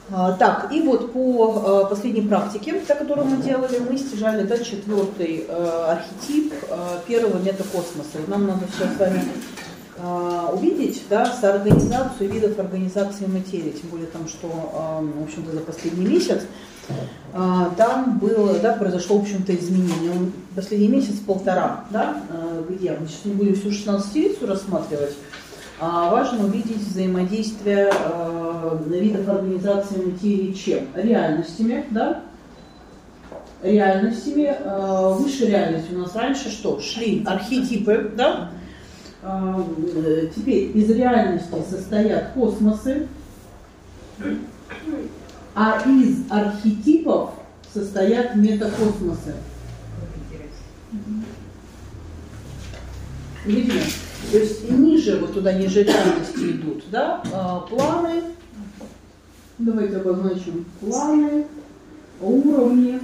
Так, и вот по последней практике, которую мы делали, мы стяжали, да, 4-й архетип первого метакосмоса. И нам надо сейчас с вами увидеть, да, соорганизацию видов организации материи, тем более там, что, в общем-то, за последний месяц там было, да, произошло, в общем-то, изменение. Последний месяц-полтора, да, где мы сейчас не будем всю 16-ицу рассматривать, важно увидеть взаимодействие видов организации материи чем? Реальностями, да? Реальностями. Выше реальности у нас раньше что? Шли архетипы, да? Теперь из реальности состоят космосы, а из архетипов состоят метакосмосы. Видно? То есть ниже, вот туда ниже реальности идут, да, планы, давайте обозначим планы, уровни,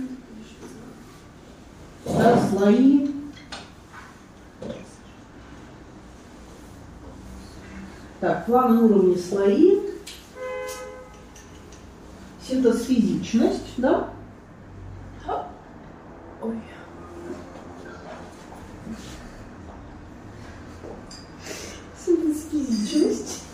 да, слои. Так, планы, уровни, слои, синтез-физичность, да? Ой. Физичность.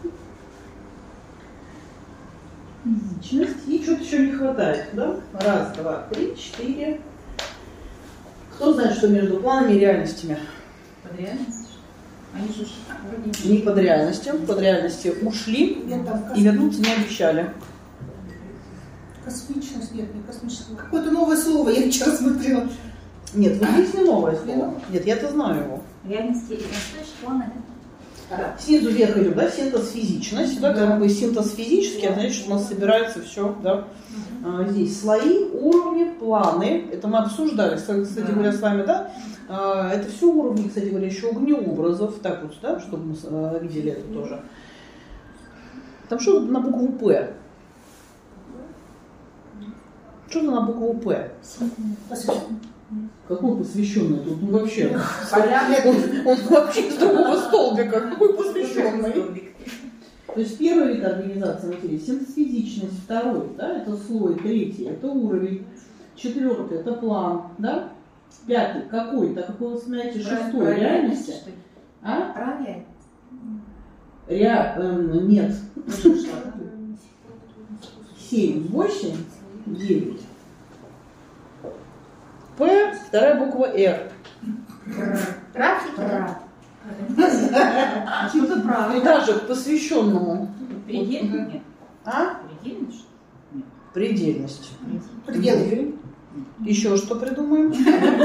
Физичность. И что-то еще не хватает, да? 1, 2, 3, 4. Кто знает, что между планами и реальностями? Под реальностью? Они же не под реальностью. Под реальностью ушли и вернуться не обещали. Космичность, нет, не космическое. Какое-то новое слово я вчера смотрела. Нет, вот здесь не новое слово. Нет, я-то знаю его. Реальности и планы, да? Снизу вверх идет, да, синтез-физичность, да, как бы синтез физический, это значит, что у нас собирается все, да. Здесь слои, уровни, планы, это мы обсуждали, кстати говоря, с вами, да, это все уровни, кстати говоря, еще огнеобразов, так вот, да, чтобы мы видели это тоже. Там что на букву П? Что на букву П? Какой посвященный? Тут вообще. Он вообще с другого столбика. Какой посвященный? То есть первый вид организации материи — синтез-физичность, второй, да, это слой, третий, это уровень, четвертый, это план, да, пятый, какой, так как вы смотрите, шестой, реальности. А? Нет. 7, 8, 9. П, вторая буква Р. Практика. Что-то правильно. И даже к посвященному. Предельность? Нет. А? Предельность? Нет. Предельность. Пределы. Еще что придумаем?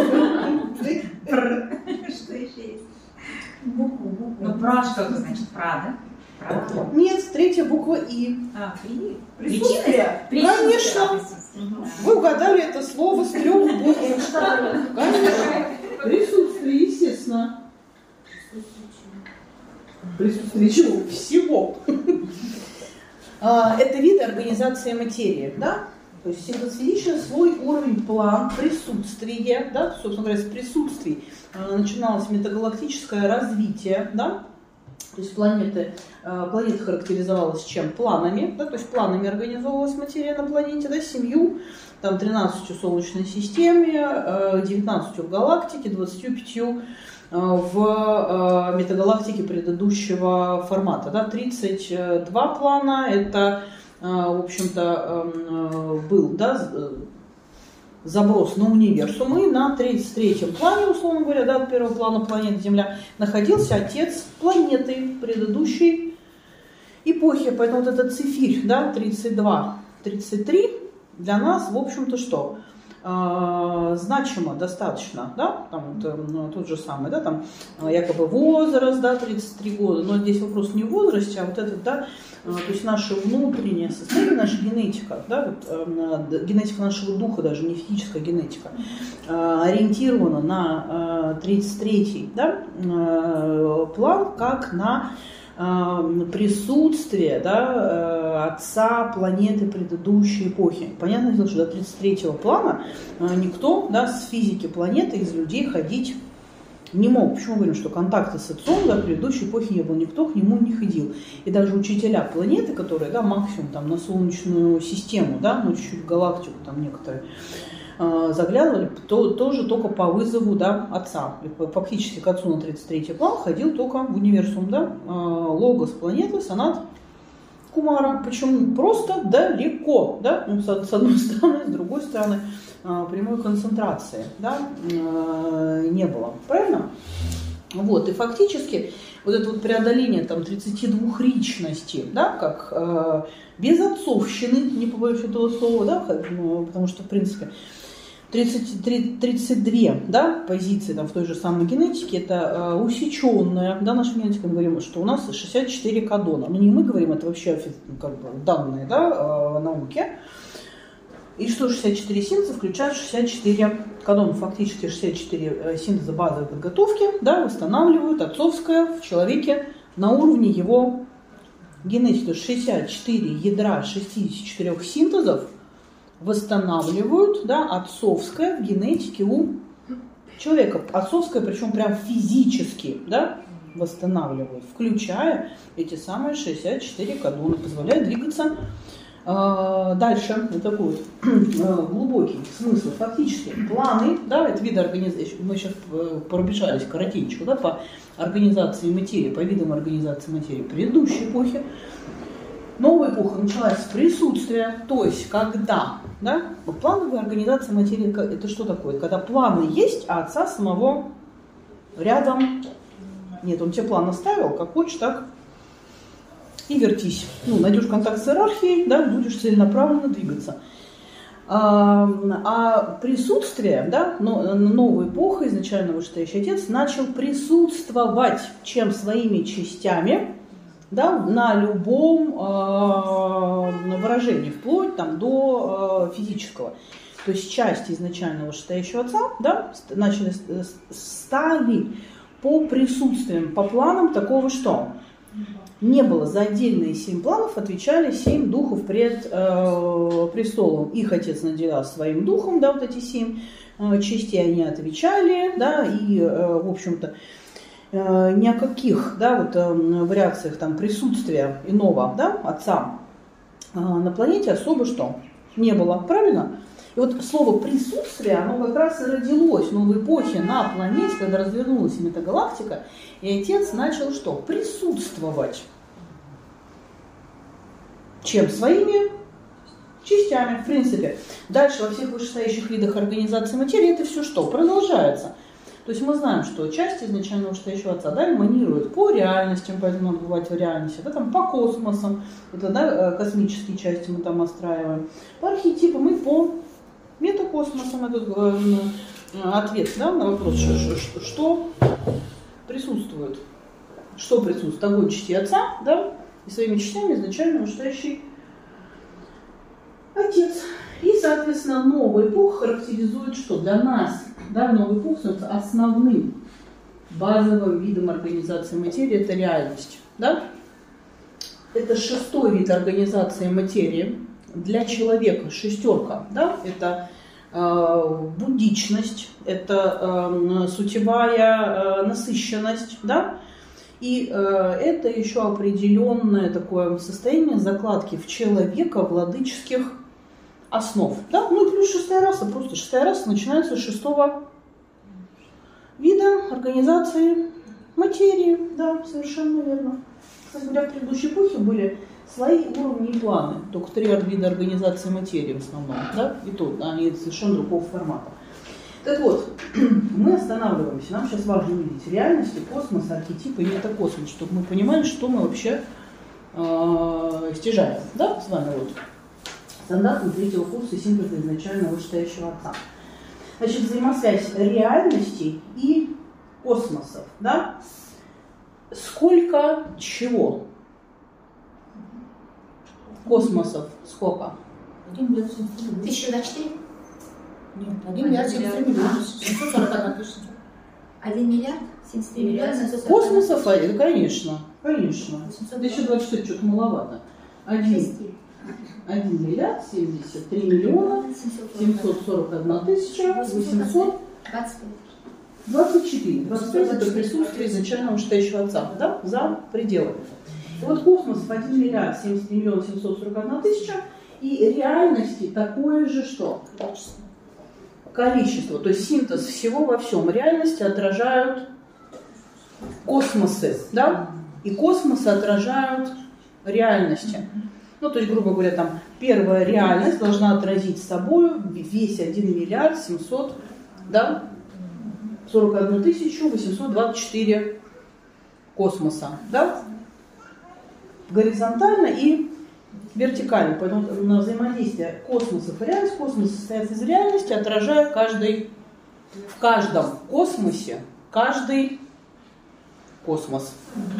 Что еще есть? Букву. Ну, пра что-то значит, пра, да? Нет, третья буква И. Присутствие? Конечно. Вы угадали это слово с 3 букв. Конечно. Присутствие, естественно. Присутствие чего? Всего. Это виды организации материи, да? То есть синтез-физичный слой, уровень, план, присутствие, да? Собственно говоря, с присутствий начиналось метагалактическое развитие, да? То есть планета характеризовалась чем? Планами, да? То есть планами организовывалась материя на планете, да? 7, там 13 в Солнечной системе, 19 в галактике, 25 в метагалактике предыдущего формата, да? 32 плана, это, в общем-то, был, да, заброс на универсум, и на 33-м плане, условно говоря, да, от первого плана планеты Земля, находился отец планеты предыдущей эпохи. Поэтому вот этот цифирь, да, 32, 33 для нас, в общем-то, что? Значимо достаточно, да, там вот, тот же самый, да, там якобы возраст, да, 33 года, но здесь вопрос не в возрасте, а вот этот, да, то есть наше внутреннее состояние, наша генетика, да, вот, генетика нашего духа, даже не физическая генетика, ориентирована на 33-й, да, план, как на присутствие, да, отца планеты предыдущей эпохи. Понятно, что до 33-го плана никто, да, с физики планеты из людей ходить не мог. Почему говорим, что контакта с отцом, да, в предыдущей эпохе не было, никто к нему не ходил. И даже учителя планеты, которые, да, максимум там на Солнечную систему, да, ну чуть-чуть в галактику там некоторые заглядывали, тоже только по вызову, да, отца. И фактически к отцу на 33-й план ходил только в универсум, да, логос планеты, Санат Кумара. Почему? Просто далеко, да, ну, с одной стороны, с другой стороны, прямой концентрации, да, не было. Правильно? Вот, и фактически вот это вот преодоление там 32 личностей, да, как без отцовщины, не побоюсь этого слова, да, потому что, в принципе, 32, да, позиции там, в той же самой генетике, это усеченная, да, наша генетика, мы говорим, что у нас 64 кадона. Ну, не мы говорим, это вообще как бы данные, да, науки. И что 64 синтеза включают 64 кадона. Фактически 64 синтеза базовой подготовки, да, восстанавливают отцовское в человеке на уровне его генетики. То есть 64 ядра 64 синтезов восстанавливают, да, отцовское в генетике у человека. Отцовское, причем прям физически, да, восстанавливают, включая эти самые 64 кадона, позволяет двигаться дальше. Вот такой вот глубокий смысл. Фактически планы, да, это виды организации, мы сейчас пробежались коротенько, да, по организации материи, по видам организации материи предыдущей эпохи. Новая эпоха началась с присутствия, то есть когда, да, плановая организация материи, это что такое? Когда планы есть, а отца самого рядом нет. Он тебе план оставил, как хочешь, так и вертись. Ну, найдешь контакт с иерархией, да, будешь целенаправленно двигаться. А присутствие, да, новая эпоха, изначально вышестоящий отец, начал присутствовать, чем своими частями, да, на любом выражении, вплоть там, до физического. То есть части изначально вышестоящего отца, да, стали по присутствиям, по планам такого, что не было. За отдельные 7 планов отвечали 7 духов пред престолом. Их отец наделял своим духом, да, вот эти 7 частей они отвечали, да, и, в общем-то, ни о каких, да, вот, вариациях там, присутствия иного, да, отца на планете особо что не было. Правильно? И вот слово «присутствие», оно как раз и родилось в новой эпохе на планете, когда развернулась метагалактика, и отец начал что? Присутствовать. Чем? Своими частями, в принципе. Дальше во всех вышестоящих видах организации материи это все что? Продолжается. То есть мы знаем, что части изначально вышестоящего отца, да, эманируют по реальностям, поэтому надо бывать в реальности, да, там, по космосам, это, да, космические части мы там отстраиваем, по архетипам и по метакосмосам. Это ответ, да, на вопрос, что присутствует. Что присутствует? Огонь части отца, да, и своими частями изначально вышестоящий отец. И, соответственно, новая эпоха характеризует что? Для нас, да, новая эпоха становится основным базовым видом организации материи – это реальность. Да? Это 6-й вид организации материи. Для человека 6, да, это буддичность, это сутевая насыщенность, да, и это еще определенное такое состояние закладки в человека владыческих основ. Да? Ну и плюс 6-я раса, просто 6-я раса начинается с 6-го вида организации материи. Да, совершенно верно. Кстати говоря, в предыдущей эпохе были слои, уровни и планы. Только 3 вида организации материи в основном. Да? И тут они совершенно другого формата. Так вот, мы останавливаемся. Нам сейчас важно видеть реальности, космос, архетипы и метакосмос, чтобы мы понимали, что мы вообще стяжаем. Да, с вами вот. Стандартом 3-го курса синтеза изначально вышестоящего отца. Значит, взаимосвязь реальностей и космосов. Да? Сколько чего? Космосов сколько? 1 миллиард 1024? Нет, 1 миллиард 73 миллиона 741 тысяча. 1 миллиард 73 миллиона 741. Космосов, конечно, конечно. 1024 что-то маловато. 1 миллиард 73 миллиона 741 тысяча 800. 24. 25 это присутствие изначального вышестоящего отца, да, за пределами. И вот космос в 1 миллиард 73 миллиона 741 тысяча, и реальности такое же что? Количество. То есть синтез всего во всем. Реальности отражают космосы, да? И космосы отражают реальности. Ну, то есть, грубо говоря, там первая реальность должна отразить собой весь 1 миллиард 700, да, 41 тысячу 824 космоса, да, горизонтально и вертикально. Поэтому на взаимодействие космосов и реальности, космос состоит из реальности, отражая в каждом космосе каждый космос.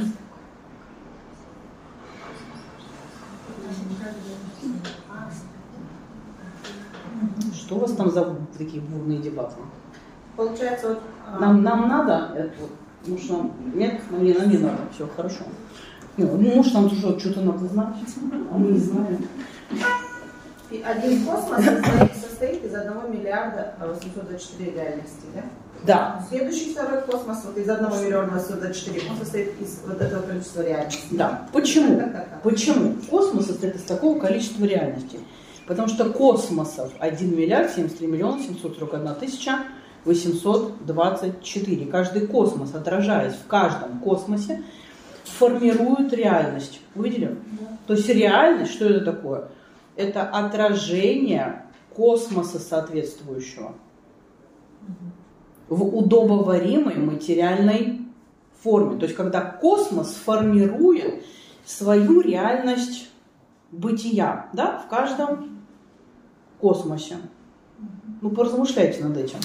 Что у вас там за такие бурные дебаты? Получается, вот... Нам надо это? Может, нам... Нет? Нам не надо. Все, хорошо. Может, нам тоже что-то надо знать, а мы не знаем. И один космос состоит из 1 миллиарда 824 реальности, да? Да. Следующий второй космос вот из 1 миллиона 824, он состоит из вот этого количества реальностей. Да. Почему? Почему? Космос состоит из такого количества реальностей. Потому что космосов 1 миллиард 73 миллиона 741 тысяча 824. Каждый космос, отражаясь в каждом космосе, формирует реальность. Увидели? Да. То есть реальность, что это такое? Это отражение космоса соответствующего в удобоваримой материальной форме. То есть когда космос формирует свою реальность бытия, да, в каждом космосе. Ну, поразмышляйте над этим.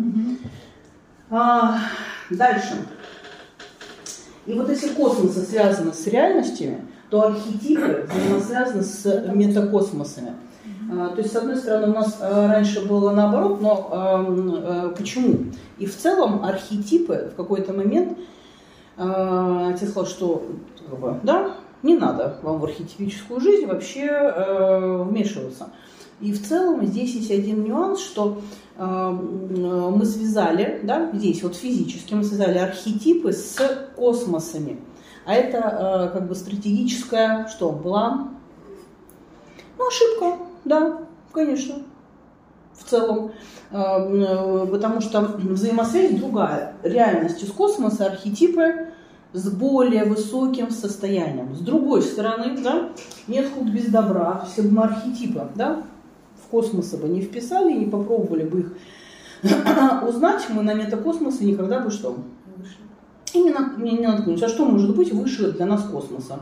Дальше. И вот если космосы связаны с реальностями, то архетипы взаимосвязаны с метакосмосами. То есть, с одной стороны, у нас раньше было наоборот, но почему? И в целом архетипы в какой-то момент, я сказала, что да, не надо вам в архетипическую жизнь вообще вмешиваться. И в целом здесь есть один нюанс, что мы связали, да, здесь вот физически мы связали архетипы с космосами. А это как бы стратегическая, что была? Ну, ошибка, да, конечно, в целом. Потому что взаимосвязь другая. Реальность из космоса, архетипы с более высоким состоянием. С другой стороны, да, нет худ без добра. Если бы мы архетипы, да, в космосы бы не вписали, не попробовали бы их узнать, мы на метакосмосы никогда бы что? И не наткнулись. А что может быть выше для нас космоса?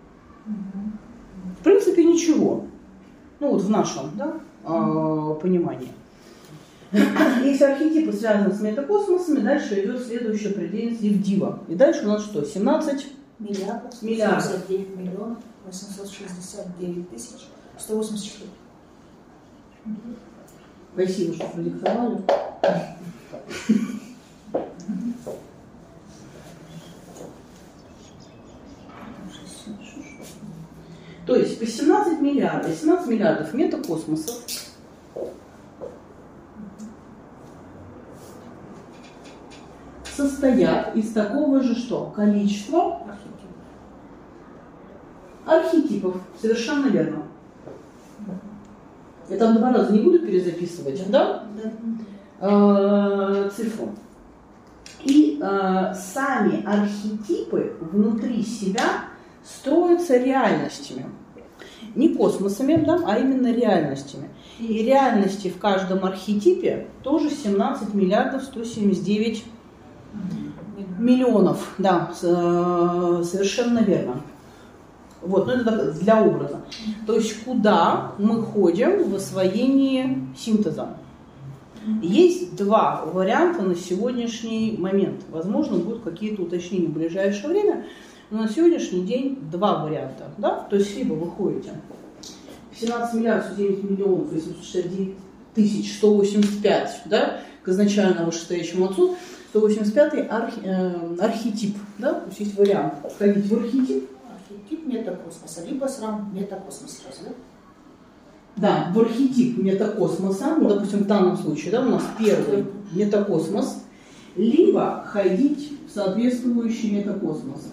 В принципе, ничего. Ну вот в нашем, да, понимании. Если архетипы связаны с метакосмосами, дальше идет следующее определение Евдива. И дальше у нас что? 17 миллиардов 79 миллионов 869 тысяч 184. Спасибо, что продиктовали. То есть по 17 миллиардов метакосмосов состоят из такого же что? Количества архетипов. Совершенно верно. Я там 2 раза не буду перезаписывать, да? Цифру. И сами архетипы внутри себя строятся реальностями. Не космосами, да, а именно реальностями. И реальности в каждом архетипе тоже 17 миллиардов 179 миллионов. Да, совершенно верно. Вот, ну это для образа. То есть куда мы ходим в освоении синтеза? Есть 2 варианта на сегодняшний момент. Возможно, будут какие-то уточнения в ближайшее время. Но на сегодняшний день 2 варианта. Да? То есть либо вы ходите 17 миллиардов 9 миллионов 869 тысяч 185, да, к изначально вышестоящему отцу, 185 архетип. Да? То есть есть вариант входить в архетип. Архетип метакосмоса, либо сам метакосмос сразу, да? Да, в архетип метакосмоса, ну, допустим, в данном случае, да, у нас первый метакосмос, либо ходить в соответствующий метакосмос.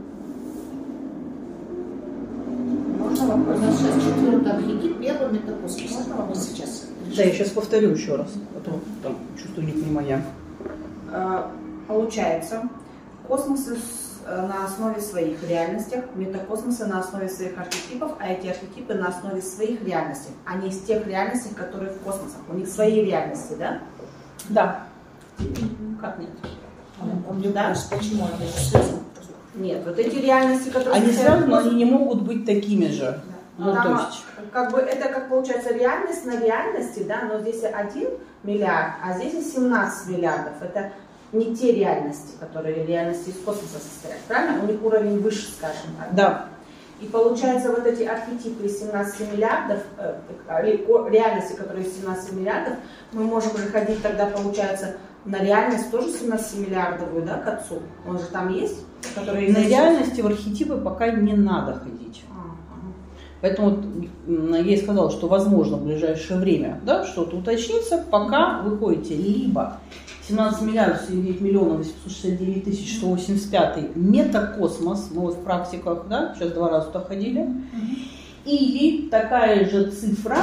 Можно вопрос? У нас сейчас 4-й архетип, первый метакосмос. Можно вопрос? Сейчас. Да, я сейчас повторю еще раз, а то там чувствую непонимания. Получается, космосы на основе своих реальностей, метакосмосы на основе своих архетипов, а эти архетипы на основе своих реальностей, а не из тех реальностей, которые в космосах. У них свои реальности, да? Да. Как нет? Да. Почему они связаны? Нет, вот эти реальности, которые... Они связаны, но они не могут быть такими же. Ну, Там, то есть... как бы, это как получается реальность на реальности, да, но здесь 1 миллиард, а здесь 17 миллиардов. Это не те реальности, которые реальности из космоса состоят, правильно? У них уровень выше, скажем так. Да. И получается вот эти архетипы из 17 миллиардов, реальности, которые из 17 миллиардов, мы можем уже ходить тогда, получается, на реальность тоже 17-миллиардовую, да, к отцу. Он же там есть? Который На реальности в архетипы пока не надо ходить. Поэтому вот, я и сказала, что возможно в ближайшее время, да, что-то уточнится, пока вы ходите либо 17 миллиардов 79 миллионов 869 тысяч 185 метакосмос, мы вот в практиках, да, сейчас 2 раза туда ходили, или такая же цифра,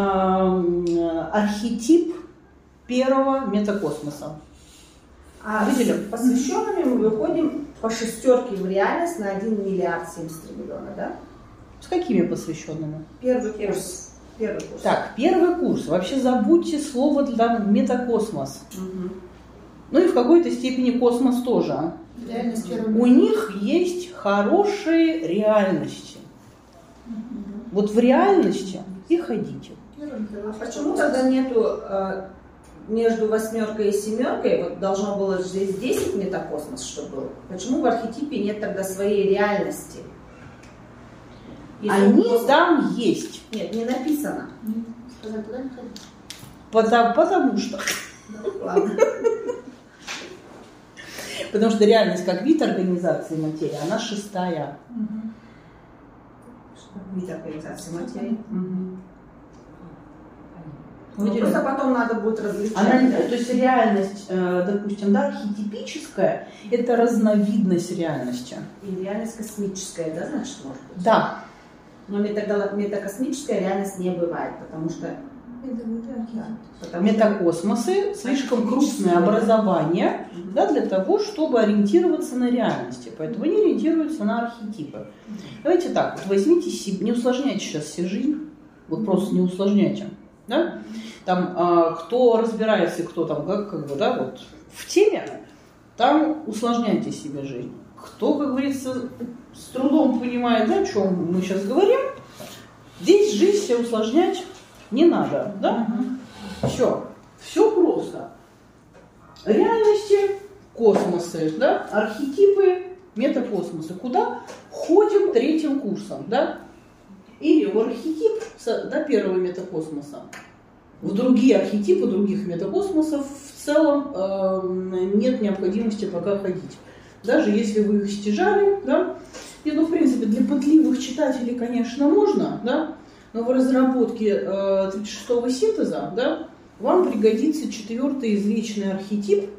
архетип первого метакосмоса. А видели? с посвященными мы выходим по шестерке в реальность на 1 миллиард 73 миллиона, да? С какими посвященными? Первый курс. Первый курс. Так, первый курс. Вообще забудьте слово для метакосмос. Угу. Ну и в какой-то степени космос тоже. Реальность У них есть хорошие реальности. Вот в реальности и ходите. Почему тогда нету между 8 и 7, вот должно было здесь 10 метакосмос, что было? Почему в архетипе нет тогда своей реальности? Если Они космос... там есть. Нет, не написано. Сказать, куда не ходить? Потому что. Ладно. Потому что реальность как вид организации материи, она 6-я. Вид организации материи. Ну, Просто потом надо будет различать. то есть реальность, допустим, да, архетипическая, это разновидность реальности. И реальность космическая, да, значит, может быть? Да. Но метакосмическая реальность не бывает, потому что... Метакосмосы слишком крупное образование, да, для того, чтобы ориентироваться на реальности. Поэтому они ориентируются на архетипы. Давайте так, вот возьмите себе, не усложняйте сейчас себе жизнь, вот просто не усложняйте. Да? Там, кто разбирается, кто там, как бы, да, вот, в теме, там усложняйте себе жизнь. Кто, как говорится, с трудом понимает, да, о чем мы сейчас говорим, здесь жизнь себе усложнять не надо, да? Все просто. Реальности, космосы, да, архетипы, метакосмосы. Куда? Ходим 3-м курсом, да? Или в архетип, да, первого метакосмоса. В другие архетипы других метакосмосов в целом нет необходимости пока ходить. Даже если вы их стяжали, да? И, ну, в принципе, для пытливых читателей, конечно, можно, да? Но в разработке 36-го синтеза, да, вам пригодится 4-й извечный архетип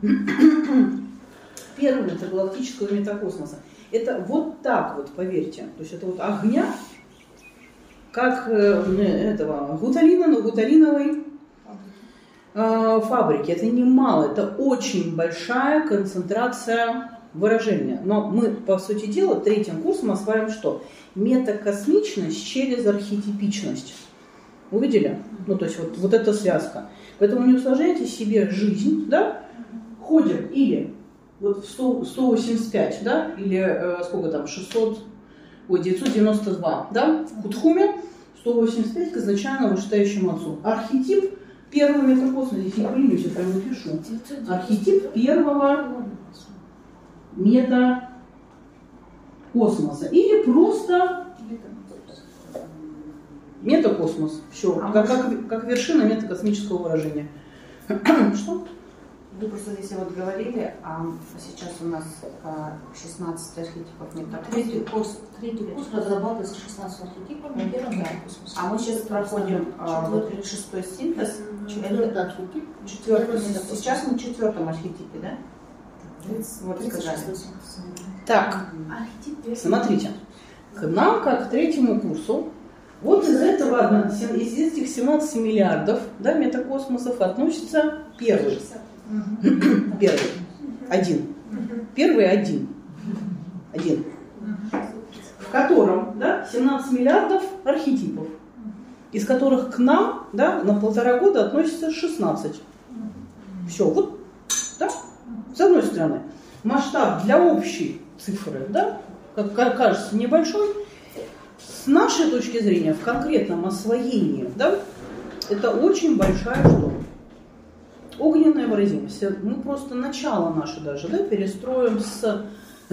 первого интергалактического метакосмоса. Это вот так вот, поверьте. То есть это вот огня, как этого гуталина на гуталиновой фабрике. Это немало, это очень большая концентрация выражения. Но мы, по сути дела, 3-м курсом осваиваем что? Метакосмичность через архетипичность. Увидели? Ну, то есть вот эта связка. Поэтому не усложняйте себе жизнь, да? Ходим или вот в 185, да? Или сколько там, 992, да? В Кутхуме 185 к изначально вышестоящему отцу. Архетип первого метакосмоса, здесь не поленюсь, я прямо напишу. Архетип первого метакосмоса. Или просто метакосмос. Все. Как вершина метакосмического выражения. Что? Вы просто здесь вот говорили, а сейчас у нас 16 архетипов метакосмоса. Третий курс разрабатывается 16 архетипов на первом космосе. А мы сейчас проходим 36-й синтез. Четвертый архетип. Сейчас мы в 4-м архетипе, да? Вот сказали. Так, смотрите, к нам, как к 3-му курсу, вот из этих 17 миллиардов, да, метакосмосов относится первый. Первый один. В котором, да, 17 миллиардов архетипов, из которых к нам, да, на 1,5 года относится 16. Все, вот, да, с одной стороны, масштаб для общей цифры, да, как кажется, небольшой, с нашей точки зрения, в конкретном освоении, да, это очень большая что? Огненная выразимость. Мы просто начало наше даже, да, перестроим с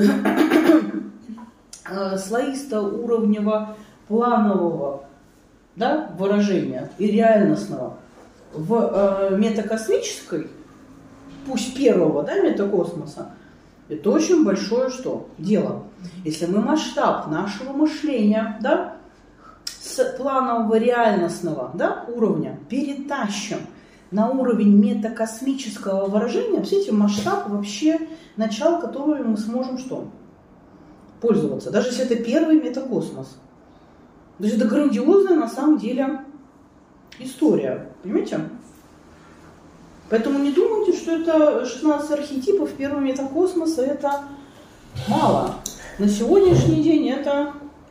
слоисто-уровнево-планового, да, выражения и реальностного в метакосмической, пусть первого, да, метакосмоса. Это очень большое что? Дело. Если мы масштаб нашего мышления, да, с планового реальностного, да, уровня перетащим на уровень метакосмического выражения, представляете, масштаб вообще начало, которого мы сможем что? Пользоваться. Даже если это первый метакосмос. То есть это грандиозная на самом деле история. Понимаете? Поэтому не думайте, что это 16 архетипов первого метакосмоса, это мало. На сегодняшний день это,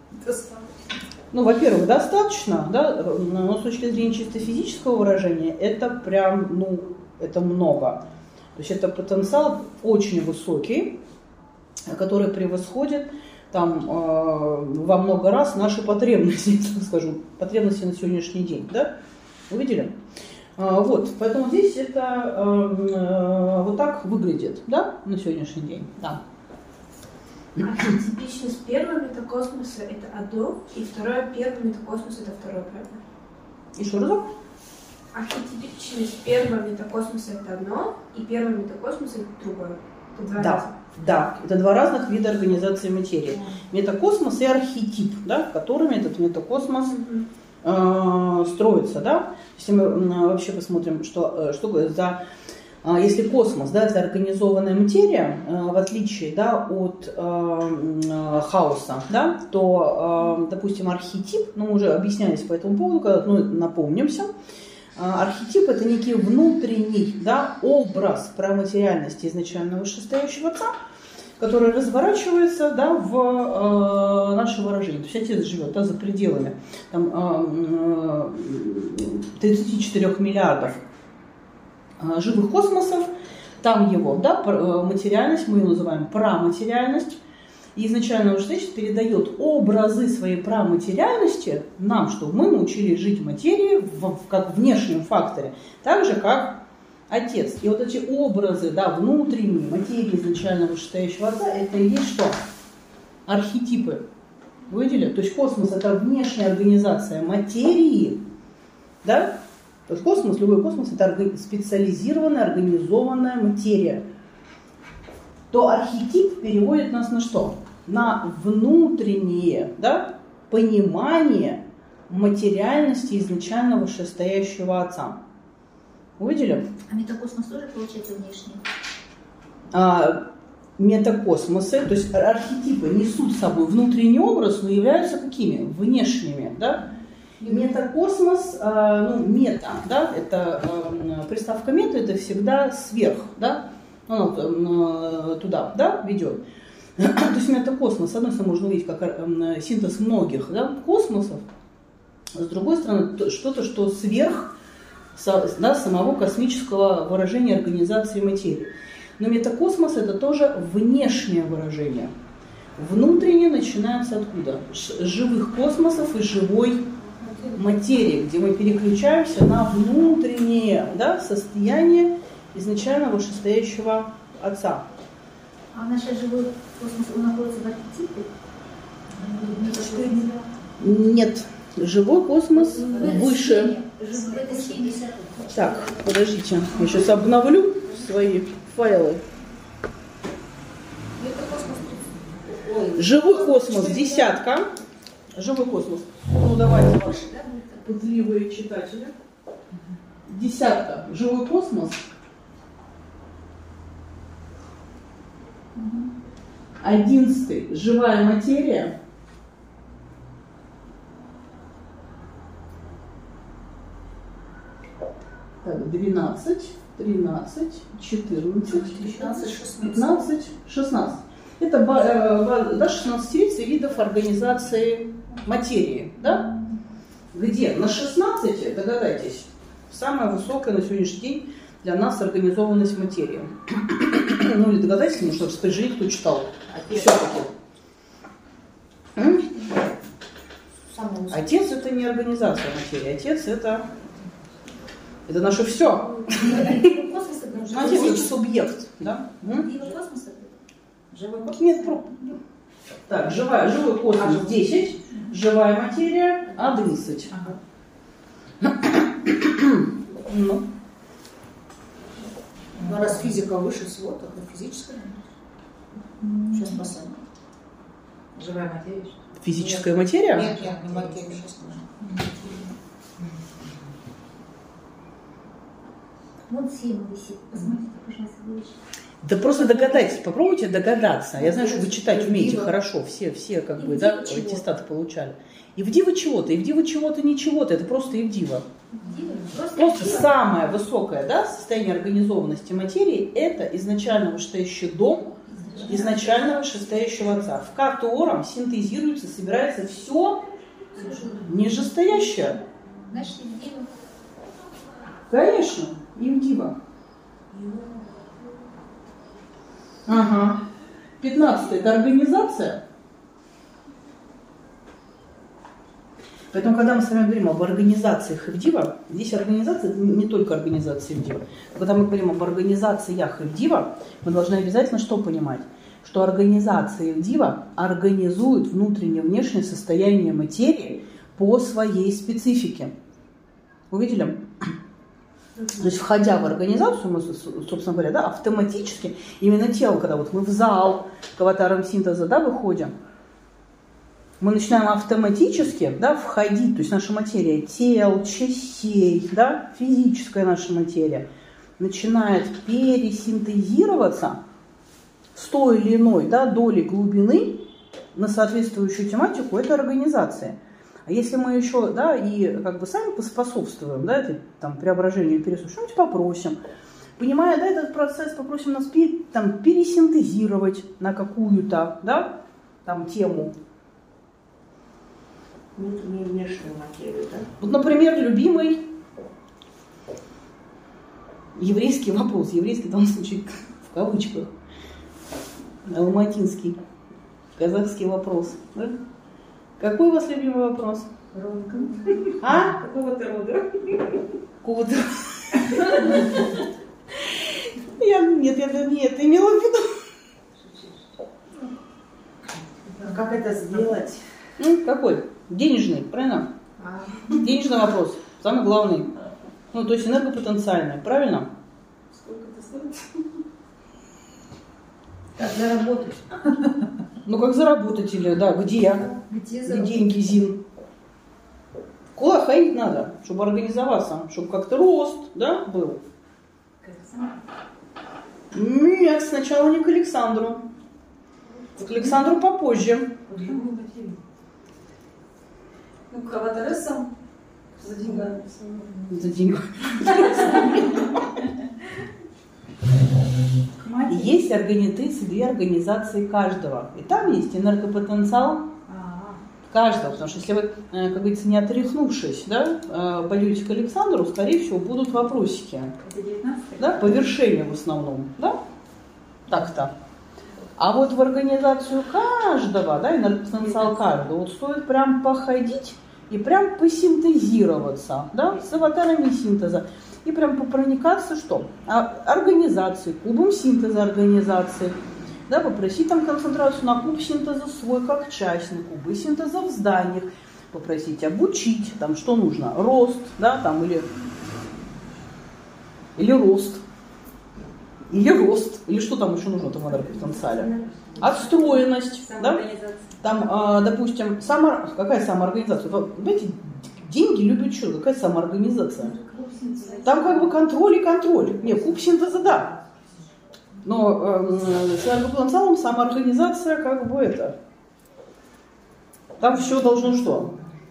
ну, во-первых, достаточно, да, но с точки зрения чисто физического выражения, это прям, ну, это много. То есть это потенциал очень высокий, который превосходит там во много раз наши потребности, так скажу, потребности на сегодняшний день, да? Увидели? Вот, поэтому здесь это вот так выглядит, да, на сегодняшний день, да. Архетипичность первого метакосмоса – это одно, и второе первый метакосмос – это второе, правильно? Еще разок. Архетипичность первого метакосмоса – это одно, и первый метакосмос – это другое. Это два раза. Да, это два разных вида организации материи. Метакосмос и архетип, да, которыми этот метакосмос строится, да. Если мы вообще посмотрим, что за... Если космос, да, это организованная материя, в отличие, да, от хаоса, да, то, допустим, архетип, ну, мы уже объяснялись по этому поводу, ну, напомнимся, архетип – это некий внутренний, да, образ праматериальности изначально вышестоящего отца, который разворачивается, да, в наше выражение. То есть отец живет, да, за пределами там, 34 миллиардов живых космосов, там его, да, материальность, мы ее называем праматериальность, и изначально вышестоящий передает образы своей праматериальности нам, чтобы мы научились жить в материи как внешнем факторе, так же, как отец. И вот эти образы, да, внутренние материи изначально вышестоящего отца, это и есть что? Архетипы. Вы видели? То есть космос – это внешняя организация материи, да? То есть космос, любой космос – это специализированная, организованная материя. То архетип переводит нас на что? На внутреннее, да, понимание материальности изначально вышестоящего отца. Увидели? А метакосмос тоже получается внешний? Метакосмосы, то есть архетипы несут с собой внутренний образ, но являются какими? Внешними, да? Метакосмос, ну, мета, да, это приставка мета, это всегда сверх, да, туда, да, ведет. То есть метакосмос, с одной стороны, можно увидеть как синтез многих, да, космосов, с другой стороны, что-то, что сверх, да, самого космического выражения организации материи. Но метакосмос – это тоже внешнее выражение. Внутреннее начинается откуда? С живых космосов и живой материи, где мы переключаемся на внутреннее, да, состояние изначально вышестоящего отца. А наш живой космос, он находится в архетипе? Нет, живой космос выше. Это 70. Так, подождите, я сейчас обновлю. свои файлы. Это космос. Ой, Живой космос, десятка. Живой космос. Ну, давайте, ваши пытливые читатели. Десятка. Живой космос. 11. Живая материя. Так, 12, 13, 14, 15, 16. Это 16 видов организации материи, да? Где на 16, догадайтесь, самая высокая на сегодняшний день для нас организованность материи. Ну или догадайтесь, потому что распоряжение кто читал. Все-таки. Отец это не организация материи, отец это наше все. Отец это субъект, да? Живой космос? Нет, так, живой космос 10, живая материя 11. Ну. Ну, раз физика выше всего, то физическая. Сейчас посмотрим. Живая материя. Физическая материя? Нет, не материя, сейчас скажу. Вот 7 висит. Посмотрите, пожалуйста, выше. Да просто догадайтесь, попробуйте догадаться. Я знаю, что вы читать умеете хорошо, все как бы, да, аттестаты получали. Евдива чего-то, Евдива чего-то, ничего-то, это просто Евдива. Просто самое высокое, да, состояние организованности материи – это изначально вышестоящий дом, изначально вышестоящего отца. В карту Орам синтезируется, собирается все нижестоящее. Значит, Евдива. Конечно, Евдива. Ага. 15 это организация. Поэтому, когда мы с вами говорим об организациях Евдива, здесь организация не только организация Евдива. Когда мы говорим об организациях Евдива, мы должны обязательно что понимать? Что организация Евдива организует внутреннее и внешнее состояние материи по своей специфике. Увидели? То есть, входя в организацию, мы, собственно говоря, да, автоматически, именно тело, когда вот мы в зал к аватарам синтеза, да, выходим, мы начинаем автоматически, да, входить, то есть наша материя тел, частей, да, физическая наша материя начинает пересинтезироваться с той или иной, да, долей глубины на соответствующую тематику этой организации. А если мы еще, да, и как бы сами поспособствуем, да, это, там, преображению и пересуду, что-нибудь попросим, понимая, да, этот процесс, попросим нас там, пересинтезировать на какую-то, да, там, тему. Внутреннюю и внешнюю материю, да? Вот, например, любимый еврейский вопрос, еврейский в данном случае в кавычках, алматинский, казахский вопрос, да? Какой у вас любимый вопрос? Ронка. А? Какого ты рода? Какого-то... Нет, имела в виду. Как это сделать? Ну, какой? Денежный, правильно? Денежный вопрос, самый главный. Ну, то есть энергопотенциальный, правильно? Сколько это стоит? Как заработать? Ну, как заработать или, да, где? Где деньги, Зин? Куда ходить надо, чтобы организоваться, чтобы как-то рост, да, был? Нет, сначала не к Александру. К Александру попозже. Ну, к аватаресам за деньгами. За деньгами. Есть 32 организации каждого. И там есть энергопотенциал каждого. Потому что если вы, как говорится, не отряхнувшись, да, пойдете к Александру, скорее всего, будут вопросики. Это 19? Да, по вершению в основном. Да? Так-то. А вот в организацию каждого, да, энергопотенциал каждого, вот стоит прям походить и прям посинтезироваться, да, с аватарами синтеза. И прям попроникаться, что? Организации, клубом синтеза организации. Да, попросить там концентрацию на клуб синтеза свой как часть, на клубы синтеза в зданиях. Попросить обучить, там что нужно? Рост, да, там или рост. или рост, или что там еще нужно в энергопотенциале? Отстроенность, да? Там, допустим, какая самоорганизация? Знаете, деньги любят что? Какая самоорганизация? Там как бы контроль и контроль. Нет, куб синтеза, да. Но с энергопотенциалом самоорганизация как бы это. Там все должно что?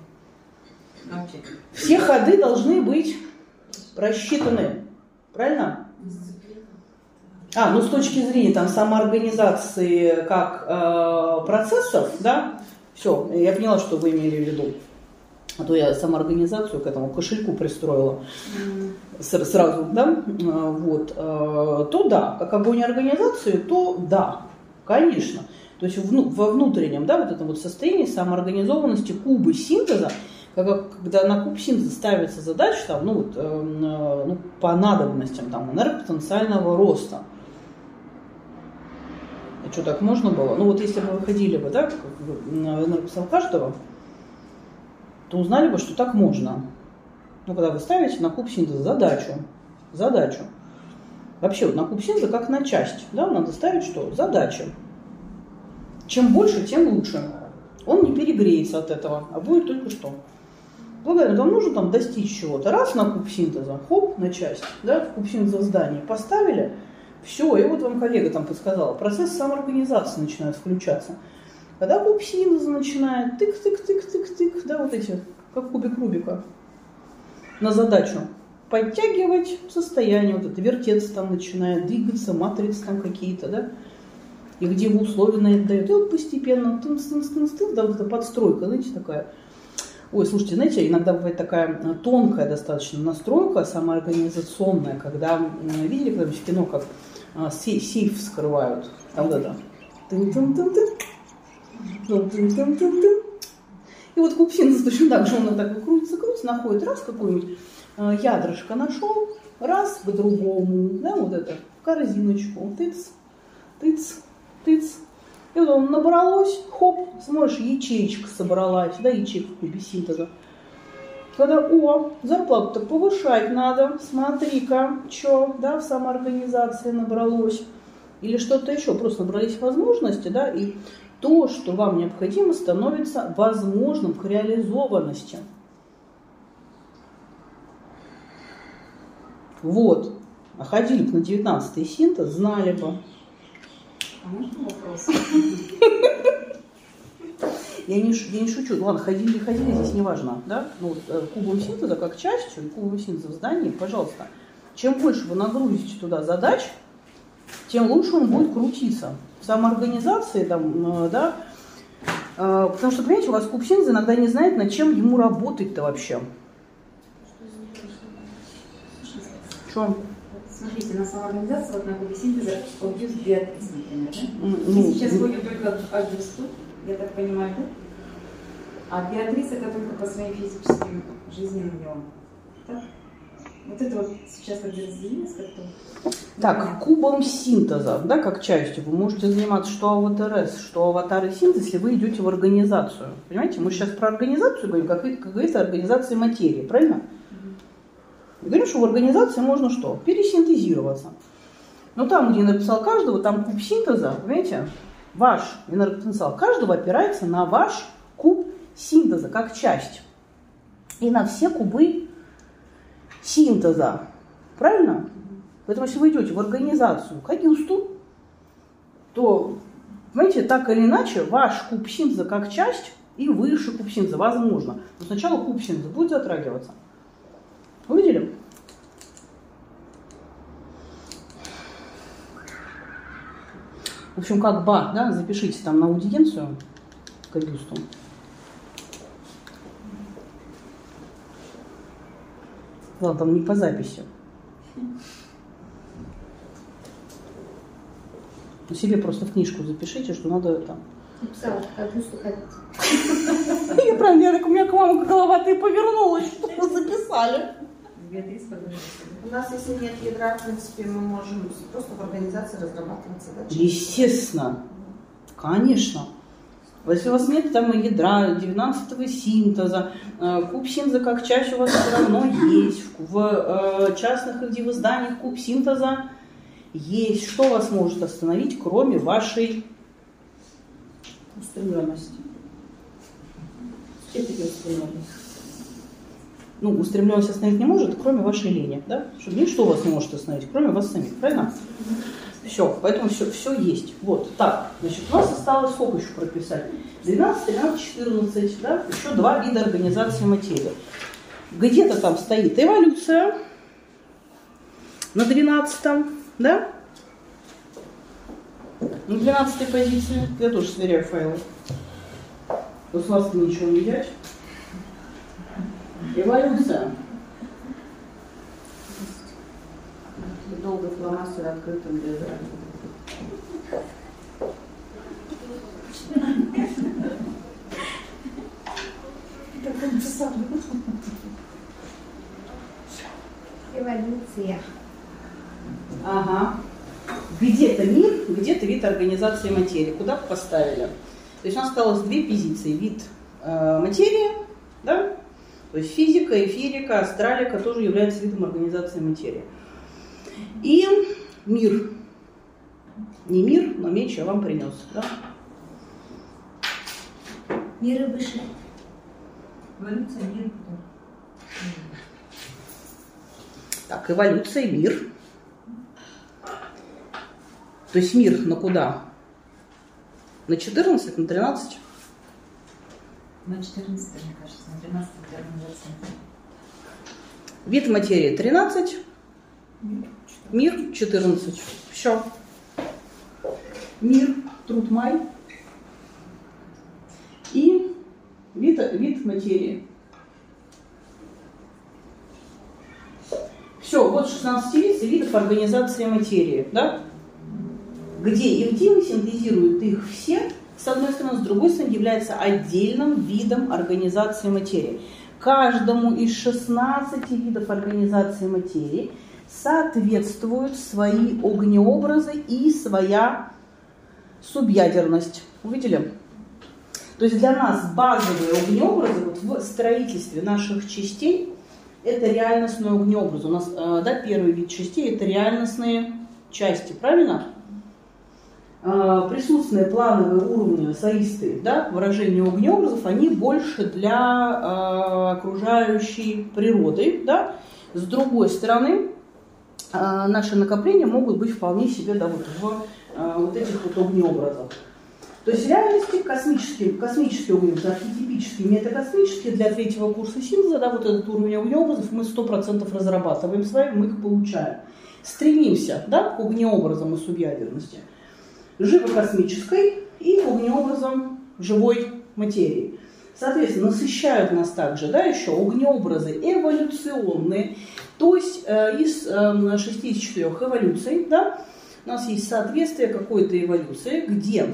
Все ходы должны быть просчитаны. Правильно? Ну с точки зрения там самоорганизации как процессов, да, все, я поняла, что вы имели в виду. А то я самоорганизацию к этому кошельку пристроила сразу, да, вот, то да, как огонь организации, то да, конечно. То есть во внутреннем, да, вот этом вот состоянии самоорганизованности куба синтеза, когда на куб синтеза ставится задача там, по надобностям там, энергопотенциального роста. И что, так можно было? Ну вот если бы вы ходили бы, да, на энергопотенциал каждого, то узнали бы, что так можно. Ну, когда вы ставите на куб синтеза задачу. Вообще, вот на куб синтеза как на часть, да, надо ставить что? Задачу. Чем больше, тем лучше. Он не перегреется от этого, а будет только что. Благодаря, вам нужно там достичь чего-то. Раз на куб синтеза, хоп, на часть, да, куб синтеза в здании поставили, все, и вот вам коллега там подсказала, процесс самоорганизации начинает включаться. Когда куб синтеза начинает тык-тык-тык-тык-тык, да, вот эти, как кубик Рубика, на задачу подтягивать состояние, вот это, вертеться там начинает, двигаться, матрицы там какие-то, да, и где вы условия на это дают. И вот постепенно, да, вот эта подстройка, знаете, такая. Ой, слушайте, знаете, иногда бывает такая тонкая достаточно настройка, самоорганизационная, когда, видели когда-нибудь в кино, как сейф вскрывают, там вот это. И вот куб синтеза точно так же, он так крутится, находит, раз какое-нибудь ядрышко нашел, раз к другому, да, вот это, корзиночку, тыц. И вот он набралось, хоп, смотришь, ячеечка собралась, да, ячейка в кубе синтеза. Когда, зарплату-то повышать надо, смотри-ка, что, да, в самоорганизации набралось. Или что-то еще, просто набрались возможности, да, и то, что вам необходимо, становится возможным к реализованности. Вот. А ходили бы на 19-й синтез, знали бы. А можно вопрос? Я не шучу. Ладно, ходили, здесь не важно. Да? Ну, кубом синтеза как частью, кубом синтеза в здании, пожалуйста. Чем больше вы нагрузите туда задач, тем лучше он будет крутиться. В самоорганизации, там, да, потому что, понимаете, у вас куб синтеза иногда не знает, над чем ему работать-то вообще. Что? Смотрите, на самоорганизацию, вот на кубе синтеза уйдет Беатрис, например, да? Мы сейчас ходим только в Альдерсту, я так понимаю, да? А Беатрис это только по своим физическим жизненным делам. Так? Вот это вот сейчас как разделилось как-то. Так, кубом синтеза, да, как частью, вы можете заниматься что АВТРС, что аватары синтез, если вы идете в организацию. Понимаете, мы сейчас про организацию говорим, как говорится, организация материи, правильно? Мы говорим, что в организации можно что? Пересинтезироваться. Но там, где я написал каждого, там куб синтеза, понимаете, ваш энергопотенциал каждого опирается на ваш куб синтеза, как часть. И на все кубы синтеза. Правильно? Поэтому, если вы идете в организацию к Агюсту, то, понимаете, так или иначе, ваш куб синтеза как часть и выше куб синтеза возможно. Но сначала куб синтеза будет затрагиваться. Увидели? В общем, как ба, да, запишите там на аудиенцию к Агюсту. Ладно, там не по записи. Себе просто в книжку запишите, что надо там. Написала, Агюсту ходить. Я правильно, у меня к маму голова-то и повернулась, что записали. У нас, если нет ядра, в принципе, мы можем просто в организации разрабатывать задачи. Естественно. Конечно. Если у вас нет там ядра, 19-го синтеза, куб синтеза как часть у вас все равно есть. В частных и в зданиях куб синтеза есть. Что вас может остановить, кроме вашей Устремленность. Степень устремленности. Ну, устремленность остановить не может, кроме вашей лени, да? Чтобы ничто вас не может остановить, кроме вас самих, правильно? Все, поэтому все есть. Вот, так, значит, у нас осталось сколько еще прописать? 12, 13, 14, да? Еще 2 вида организации материи. Где-то там стоит эволюция на 12-м, да? На 12-й позиции. Я тоже сверяю файлы. То с вас ничего не взять. Эволюция. Долго фломастер открытым без Эволюция. Ага. Где-то мир, где-то вид организации материи. Куда поставили? То есть у нас осталось 2 позиции. Вид материи, да? То есть физика, эфирика, астралика тоже является видом организации материи. И мир. Не мир, но меч я вам принес. Да? Мир и выше. Эволюция, мир. Так, эволюция, мир. То есть мир на куда? На 14, на 13? На 14, мне кажется, на 13 организация. Вид материи 13, мир 14. Все. Мир, труд май и вид материи. Все, вот 16 видов организации материи, да? Где Евдивы синтезируют их все, с одной стороны, с другой стороны, является отдельным видом организации материи. Каждому из 16 видов организации материи соответствуют свои огнеобразы и своя субъядерность. Увидели? То есть для нас базовые огнеобразы вот в строительстве наших частей это реальностные огнеобразы. У нас первый вид частей это реальностные части, правильно? Присутственные плановые уровни, слоистые, да, выражения огнеобразов, они больше для окружающей природы, да. С другой стороны, наши накопления могут быть вполне себе, да, вот в вот этих вот огнеобразах. То есть в реальности космические огнеобразы, архетипические, метакосмические для 3-го курса синтеза, да, вот этот уровень огнеобразов мы 100% разрабатываем с вами, мы их получаем. Стремимся, да, к огнеобразам и субъядерности. Живокосмической и огнеобразом живой материи. Соответственно, насыщают нас также, да, еще огнеобразы эволюционные, то есть из 64 эволюций, да, у нас есть соответствие какой-то эволюции, где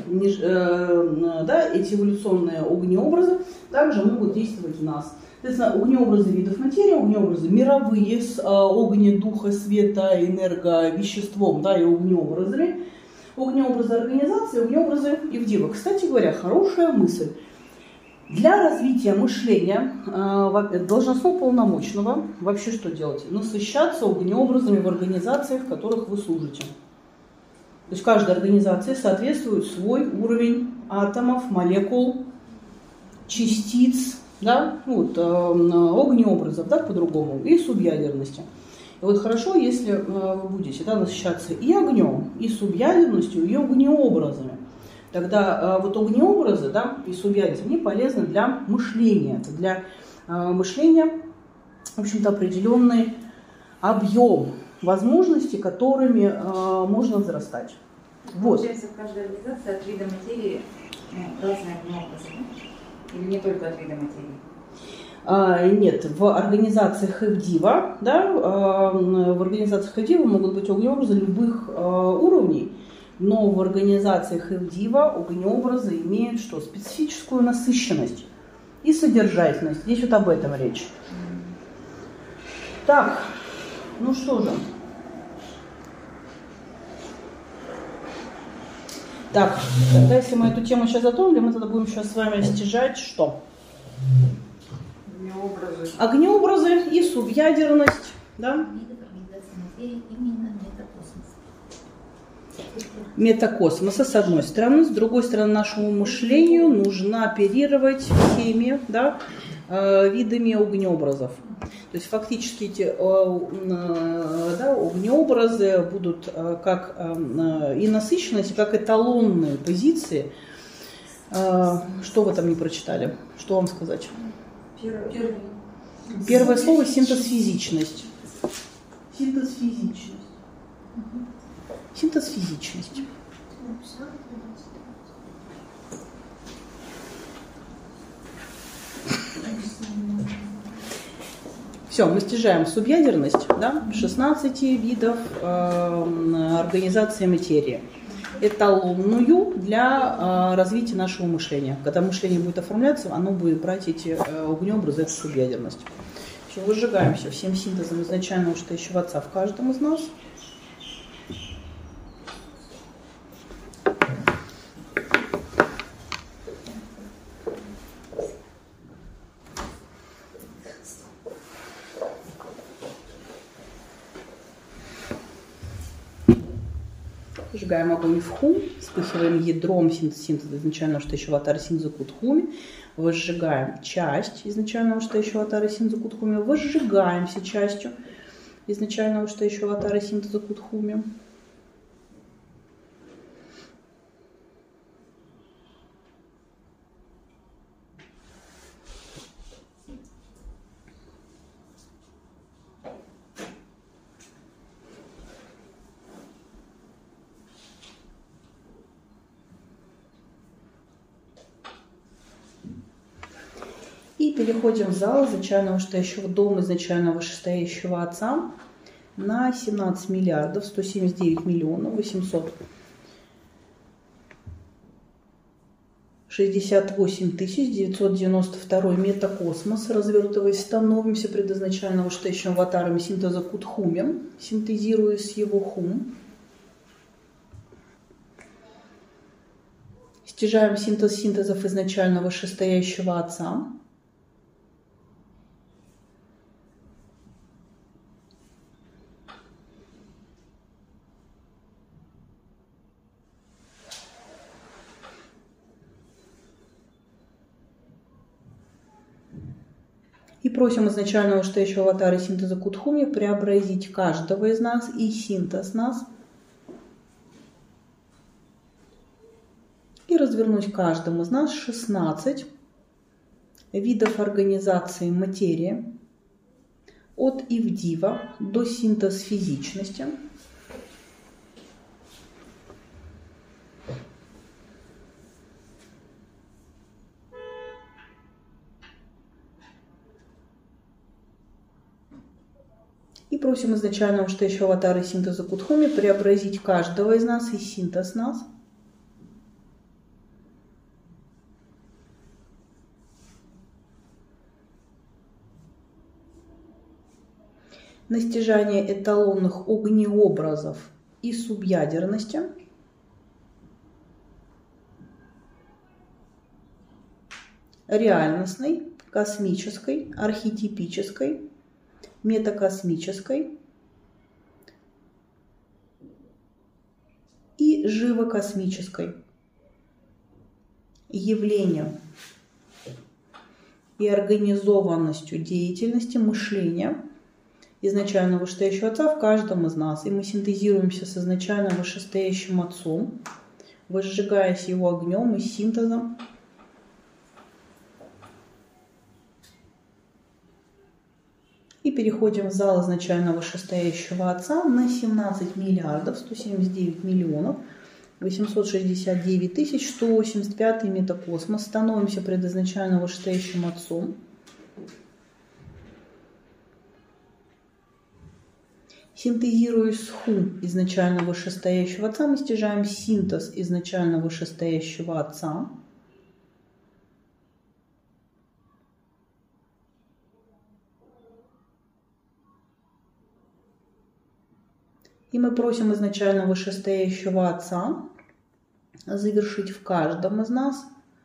да, эти эволюционные огнеобразы также могут действовать в нас. Соответственно, огнеобразы видов материи, огнеобразы мировые с огня, духа, света, энерговеществом, да, и огнеобразами. Огнеобразы организации, огнеобразы Евдива. Кстати говоря, хорошая мысль. Для развития мышления должностного полномочного вообще что делать? Насыщаться огнеобразами в организациях, в которых вы служите. То есть каждая организация соответствует свой уровень атомов, молекул, частиц, да, вот, огнеобразов, да, по-другому, и субъядерности. И вот хорошо, если вы будете, да, насыщаться и огнем, и субъядерностью, и огнеобразами. Тогда вот огнеобразы, да, и субъядерность, они полезны для мышления. Это для мышления, в общем-то, определенный объем возможностей, которыми можно взрастать. Вот. Получается, в каждой организации от вида материи разные огнеобразы, да? Или не только от вида материи? Нет, в организациях Евдива, да, в организациях Евдива могут быть огнеобразы любых уровней, но в организациях Евдива огнеобразы имеют что? Специфическую насыщенность и содержательность. Здесь вот об этом речь. Так, ну что же. Так, тогда если мы эту тему сейчас затронули, мы тогда будем сейчас с вами стяжать что? Огнеобразы и субъядерность, да? Видов организации материи именно метакосмоса. метакосмоса, с одной стороны. С другой стороны, нашему мышлению нужно оперировать всеми, да, видами огнеобразов. То есть фактически эти огнеобразы будут как и насыщенность, как эталонные позиции. Что вы там не прочитали? Что вам сказать? Первое слово — синтез-физичность. Синтез-физичность. Синтез-физичность. Все, мы стяжаем субъядерность, да, 16 видов организации материи. Эталонную для развития нашего мышления. Когда мышление будет оформляться, оно будет брать эти огнеобразы, эту субъядерность. Все, выжигаемся всем синтезом изначального вышестоящего отца в каждом из нас. Сжигаем огонь в хум, вспыхиваем ядром синтеза изначального вышестоящего атара синдзу-кудхуми, возжигаем часть изначального вышестоящего атара синдзу-кудхуми, возжигаем все частью изначального вышестоящего атара синдзу-кудхуми. И переходим в зал изначального вышестоящего дома, изначального вышестоящего отца на 17 миллиардов 179 миллионов 868 тысяч 992 метакосмос. Развертываясь, становимся предизначального вышестоящего аватарами синтеза кудхуми, синтезируя с его хум. Стяжаем синтез синтезов изначального вышестоящего отца. И просим изначального вышестоящего аватара синтеза кудхуми преобразить каждого из нас и синтез нас. И развернуть каждому из нас 16 видов организации материи от ивдива до синтез физичности. И просим изначального вышестоящего аватара синтеза кудхуми преобразить каждого из нас и синтез нас. На стяжание эталонных огнеобразов и субъядерности. Реальностной, космической, архетипической, метакосмической и живокосмической явлением и организованностью деятельности мышления изначального вышестоящего отца в каждом из нас. И мы синтезируемся с изначальным вышестоящим отцом, возжигаясь его огнем и синтезом. И переходим в зал изначального вышестоящего отца на 17 миллиардов 179 миллионов 869 тысяч 185 метакосмос. Становимся предизначально вышестоящим отцом. Синтезируя с хум изначально вышестоящего отца, мы стяжаем синтез изначально вышестоящего отца. И мы просим изначально вышестоящего отца завершить в каждом из нас,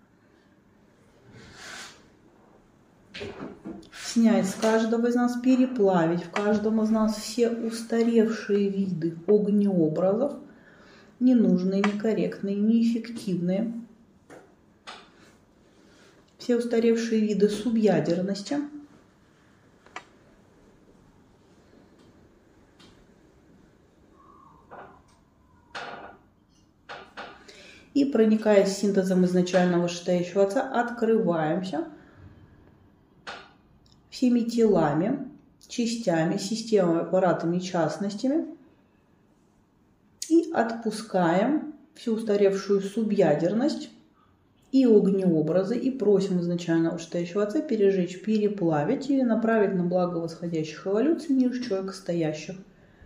снять с каждого из нас, переплавить в каждом из нас все устаревшие виды огнеобразов, ненужные, некорректные, неэффективные. Все устаревшие виды субъядерности. И, проникаясь синтезом изначально вышестоящего отца, открываемся всеми телами, частями, системами, аппаратами, частностями и отпускаем всю устаревшую субъядерность и огнеобразы и просим изначально вышестоящего отца пережечь, переплавить или направить на благо восходящих эволюций ниже человека стоящих.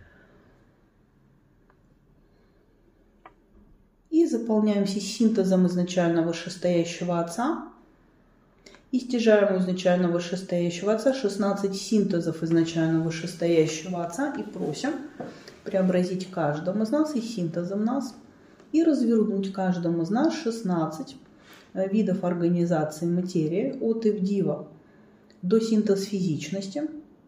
И заполняемся синтезом изначально вышестоящего отца. И стяжаем у изначально вышестоящего отца 16 синтезов изначально вышестоящего отца и просим преобразить каждому из нас и синтезом нас и развернуть каждому из нас 16 видов организации материи от Ивдива до синтез физичности.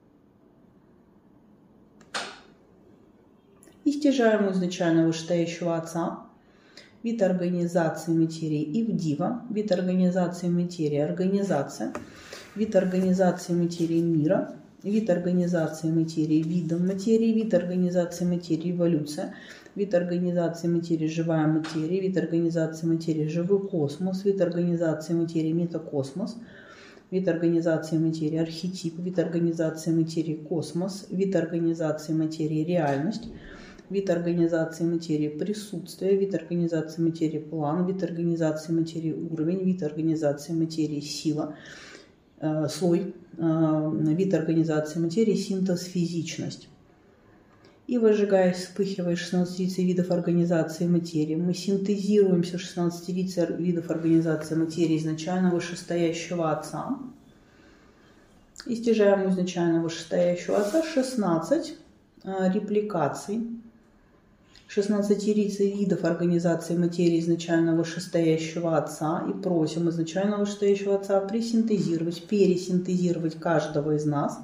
И стяжаем у изначально вышестоящего отца вид организации материи Ивдива, вид организации материи организация, вид организации материи мира, вид организации материи видом материи, вид организации материи эволюция, вид организации материи живая материя, вид организации материи живой космос, вид организации материи метакосмос, вид организации материи архетип, вид организации материи космос, вид организации материи реальность, вид организации материи присутствие, вид организации материи план, вид организации материи уровень, вид организации материи сила, слой, вид организации материи синтез физичность. И выжигаясь, вспыхивая 16 видов организации материи, мы синтезируемся 16 видов организации материи изначально вышестоящего отца. И стяжаем изначально вышестоящего отца 16 репликаций, 16 видов организации материи изначально вышестоящего отца и просим изначально вышестоящего отца пресинтезировать, пересинтезировать каждого из нас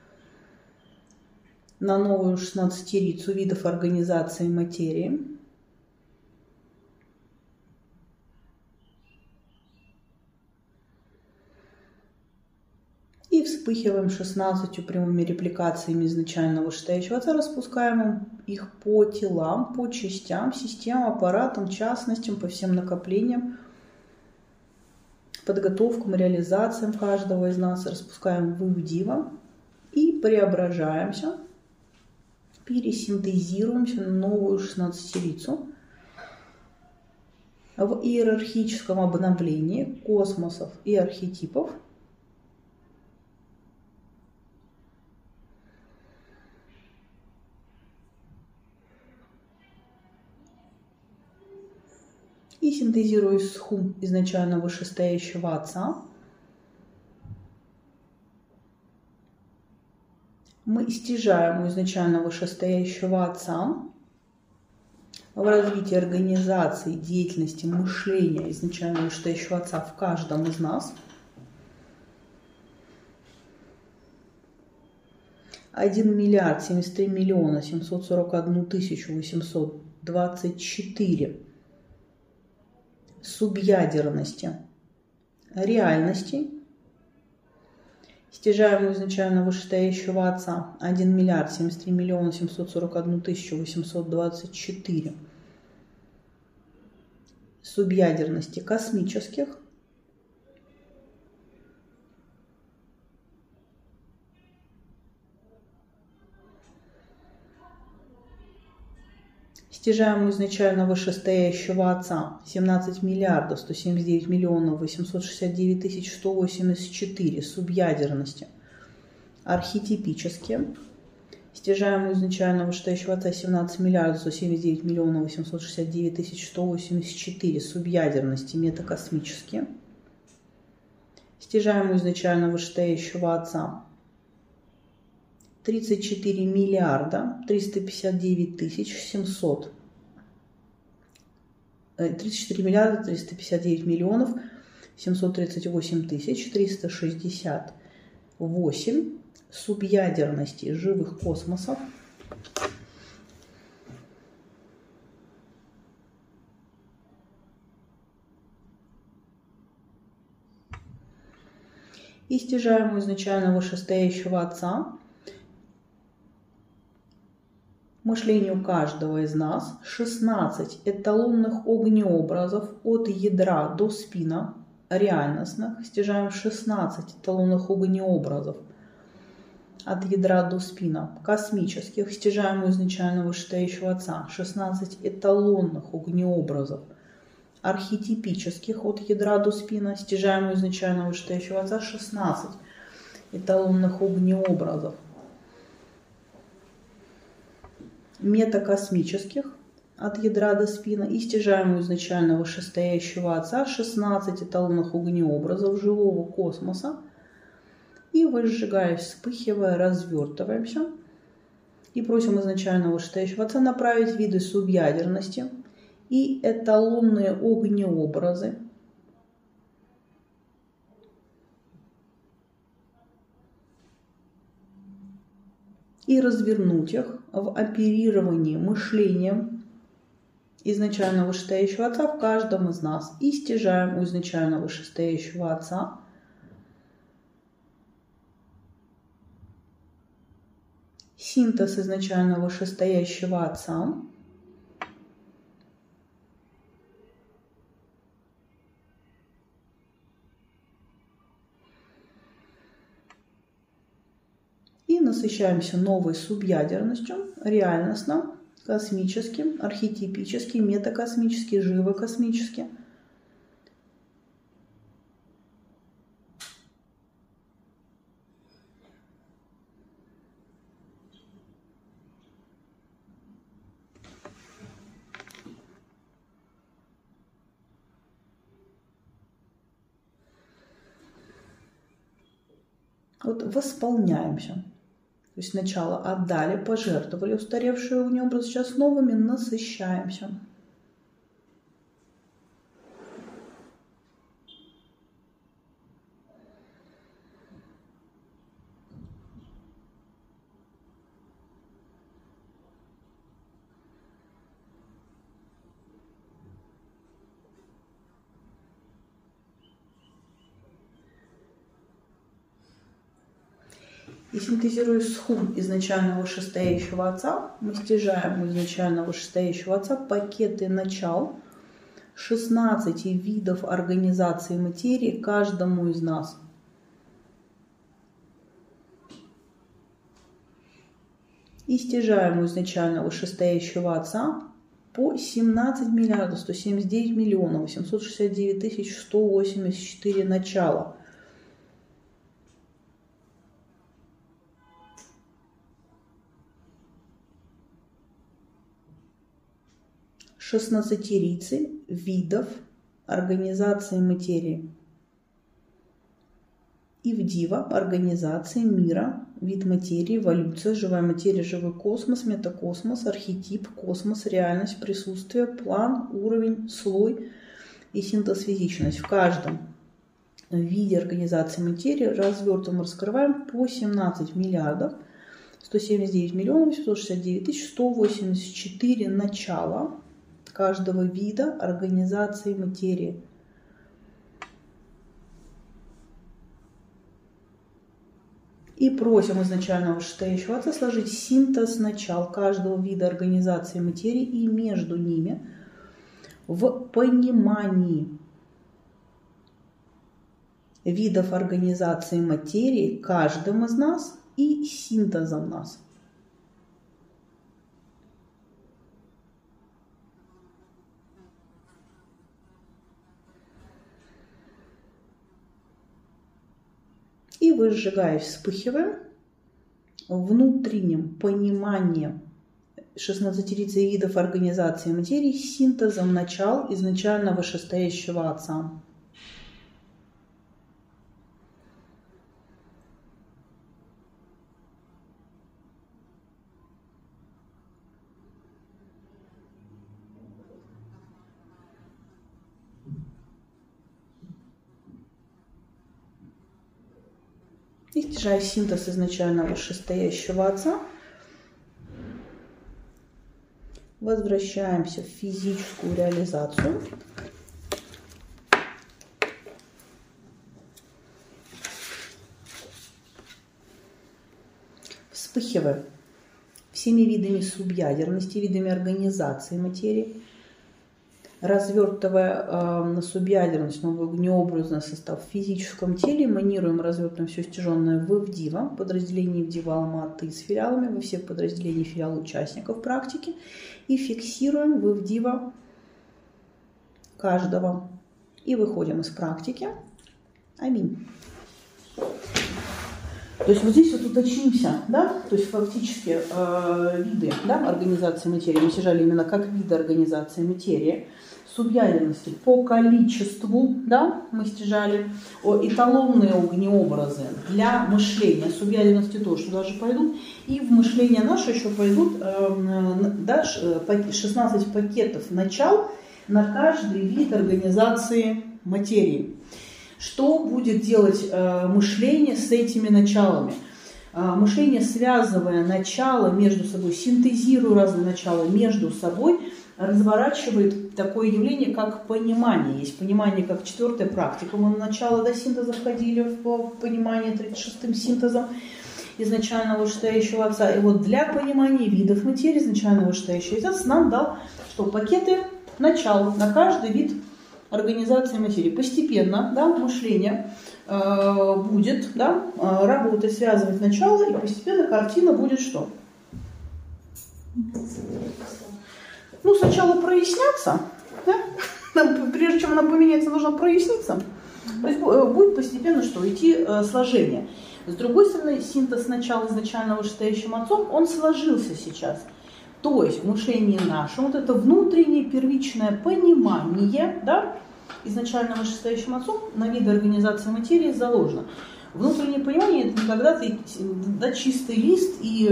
на новую 16-рицу видов организации материи. И вспыхиваем 16 прямыми репликациями изначально вышестоящего отца, распускаем их по телам, по частям, системам, аппаратам, частностям, по всем накоплениям, подготовкам, реализациям каждого из нас, распускаем в Ивдива и преображаемся, пересинтезируемся на новую 16-рицу в иерархическом обновлении космосов и архетипов. И синтезируя схум изначально вышестоящего отца, мы стяжаем у изначально вышестоящего отца в развитии организации, деятельности, мышления изначально вышестоящего отца в каждом из нас 1 миллиард 73 миллиона 741 тысячу 824 субъядерности реальностей. Стяжаем у изначально вышестоящего отца 1 миллиард 73 миллиона 741 тысячу 824 субъядерности космических. Стяжаем у изначально вышестоящего отца 17 миллиардов 179 миллионов 869 тысяч 184 субъядерности архетипические. Стяжаем у изначально вышестоящего отца 17 миллиардов 179 миллионов 869 тысяч 184 субъядерности метакосмические. Стяжаем у изначально вышестоящего отца 34 миллиарда 359 тысяч 700. 34 миллиарда 359 миллионов 738 тысяч 368 субъядерностей живых космосов. и стяжаемую изначально вышестоящего Отца, мышлению каждого из нас 16 эталонных огнеобразов от ядра до спина, реальностных, стяжаем 16 эталонных огнеобразов от ядра до спина, космических, стяжаемую изначально вышестоящего Отца, 16 эталонных огнеобразов, архетипических от ядра до спина, стяжаемую изначально вышестоящего Отца, 16 эталонных огнеобразов, метакосмических от ядра до спина и стяжаемую изначально вышестоящего Отца, 16 эталонных огнеобразов живого космоса, и выжигаясь, вспыхивая, развертываемся и просим изначально вышестоящего Отца направить виды субъядерности и эталонные огнеобразы и развернуть их в оперировании мышлением изначально вышестоящего Отца в каждом из нас и стяжаем у изначально вышестоящего Отца синтез изначально вышестоящего Отца и насыщаемся новой субъядерностью, реальностно, космическим, архетипически, метакосмически, живокосмически. Вот восполняемся. То есть сначала отдали, пожертвовали устаревшие огнеобразы, сейчас новыми насыщаемся. И синтезируя схум изначально вышестоящего Отца, мы стяжаем у изначально вышестоящего Отца пакеты начал 16 видов организации материи каждому из нас. И стяжаем у изначально вышестоящего Отца по 17 миллиардов 179 миллионов 869 тысяч 184 начала. Шестнадцатерицы видов организации материи. И в Дива организации мира, вид материи, эволюция, живая материя, живой космос, метакосмос, архетип, космос, реальность, присутствие, план, уровень, слой и синтез физичность. В каждом виде организации материи развертываем, раскрываем по 17 миллиардов 179 миллионов 869 тысяч 184 начала каждого вида организации материи. И просим изначально вышестоящего Отца сложить синтез начал каждого вида организации материи и между ними в понимании видов организации материи каждым из нас и синтезом нас. И выжигаясь, вспыхиваем внутренним пониманием 16 видов организации материи синтезом начал изначально вышестоящего Отца. И стяжая синтез изначально вышестоящего Отца, возвращаемся в физическую реализацию. вспыхивая всеми видами субъядерности, видами организации материи, развертывая на субъядерность, новый огнеобразный состав в физическом теле, эманируем, развертываем все стяженное в Ивдива, подразделение Ивдива Алматы с филиалами, во всех подразделениях филиал участников практики, и фиксируем в Ивдива каждого. И выходим из практики. Аминь. То есть вот здесь вот уточнимся, да, то есть фактически виды, да, организации материи мы стяжали именно как виды организации материи, субъядерности по количеству, да, мы стяжали эталонные огнеобразы для мышления, субъядерности тоже туда же пойдут, и в мышление наше еще пойдут да, 16 пакетов начал на каждый вид организации материи. Что будет делать мышление с этими началами? Мышление, связывая начала между собой, синтезируя разные начала между собой, разворачивает такое явление, как понимание. Есть понимание, как 4-я практика. Мы на начало до синтеза входили в понимание 36-м синтезом изначального вышестоящего отца. И вот для понимания видов материи изначального вышестоящего отца нам дал, что пакеты начал на каждый вид организации материи. Постепенно, да, мышление будет, да, работать, связывать начало, и постепенно картина будет что? Ну, сначала проясняться, да? Прежде чем она поменяется, нужно проясниться. То есть будет постепенно что? Идти сложение. С другой стороны, синтез начала изначально вышестоящим отцом, он сложился сейчас. То есть в мышлении нашем вот это внутреннее первичное понимание, да, изначально вышестоящим отцом на виды организации материи заложено. Внутреннее понимание — это не когда ты, да, чистый лист и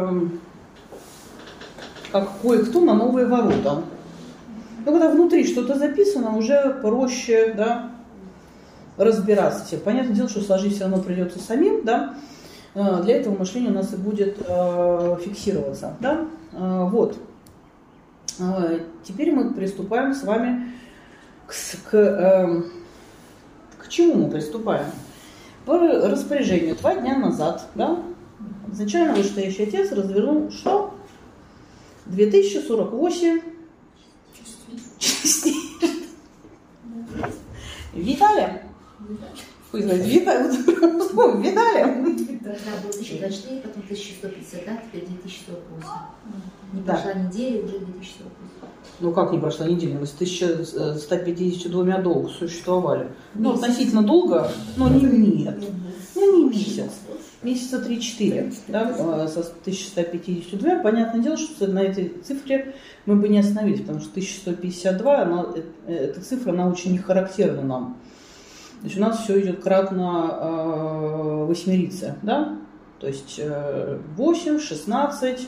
как кое-кто на новые ворота. Но когда внутри что-то записано, уже проще, да, разбираться себе. Понятное дело, что сложить все равно придется самим, да. Для этого мышление у нас и будет фиксироваться, да. Вот. Теперь мы приступаем с вами к чему мы приступаем? По распоряжению 2 дня назад, да, изначально вышестоящий отец развернул что? 2048 частей. Видали? Видали? Должна была 1024, потом 1150, да, теперь 2048. Не Да. прошла неделя, уже 2048. Ну как не прошла неделя? Мы с 1152 долго существовали. Ну, относительно долго, но не нет. Ну, не месяц. Месяца 3-4, да, со 1152. Понятное дело, что на этой цифре мы бы не остановились, потому что 1152, эта цифра, она очень не характерна нам. То есть у нас все идет кратно восьмерице, да? То есть 8, 16,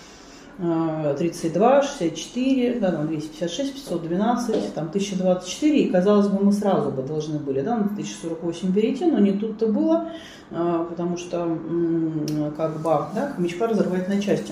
32, 64, да, 256, 512, там 1024, и, казалось бы, мы сразу бы должны были, да, на 1048 перейти, но не тут-то было, потому что, как бы, да, хомячка разорвать на части.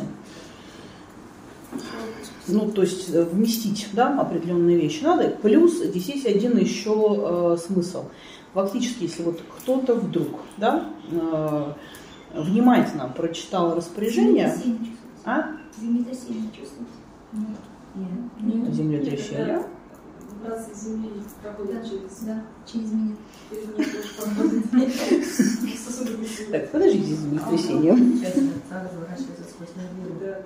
Ну, то есть вместить, да, определенные вещи надо. Плюс здесь есть один еще смысл. Фактически, если вот кто-то вдруг, да, внимательно прочитал распоряжение, Землетрясение чувствуете? Нет. Землетрясение. Вибрации Земли проходят через меня. Так, подождите, землетрясение. Сейчас так разворачивается сквозь нервы.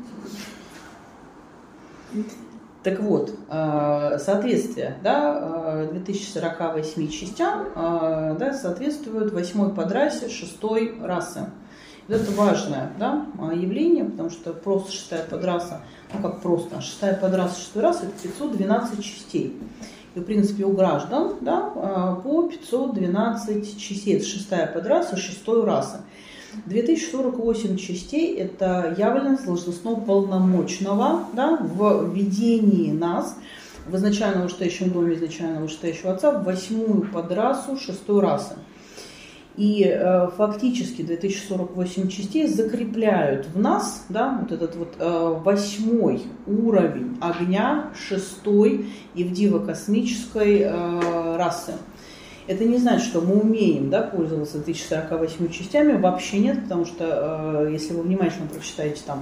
Так вот, соответствие, да, 2048 частям, да, соответствует 8-й подрасе 6-й расы. Это важное, да, явление, потому что просто 6-я подраса, ну как просто, 6-я подраса 6-й расы — это 512 частей. И в принципе у граждан, да, по 512 частей. Это 6-я подраса 6-й расы. 2048 частей – это явленность должностного полномочного, да, в ведении нас в изначально вышестоящем доме изначально вышестоящего отца в 8-ю подрасу 6-й расы. И фактически 2048 частей закрепляют в нас, да, вот этот вот 8-й уровень огня 6-й Ивдива космической расы. Это не значит, что мы умеем, да, пользоваться 1048 частями, вообще нет, потому что если вы внимательно прочитаете там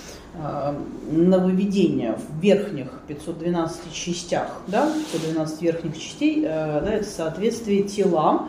нововведения в верхних 512 частях, да, 512 верхних частей, да, это соответствие тела,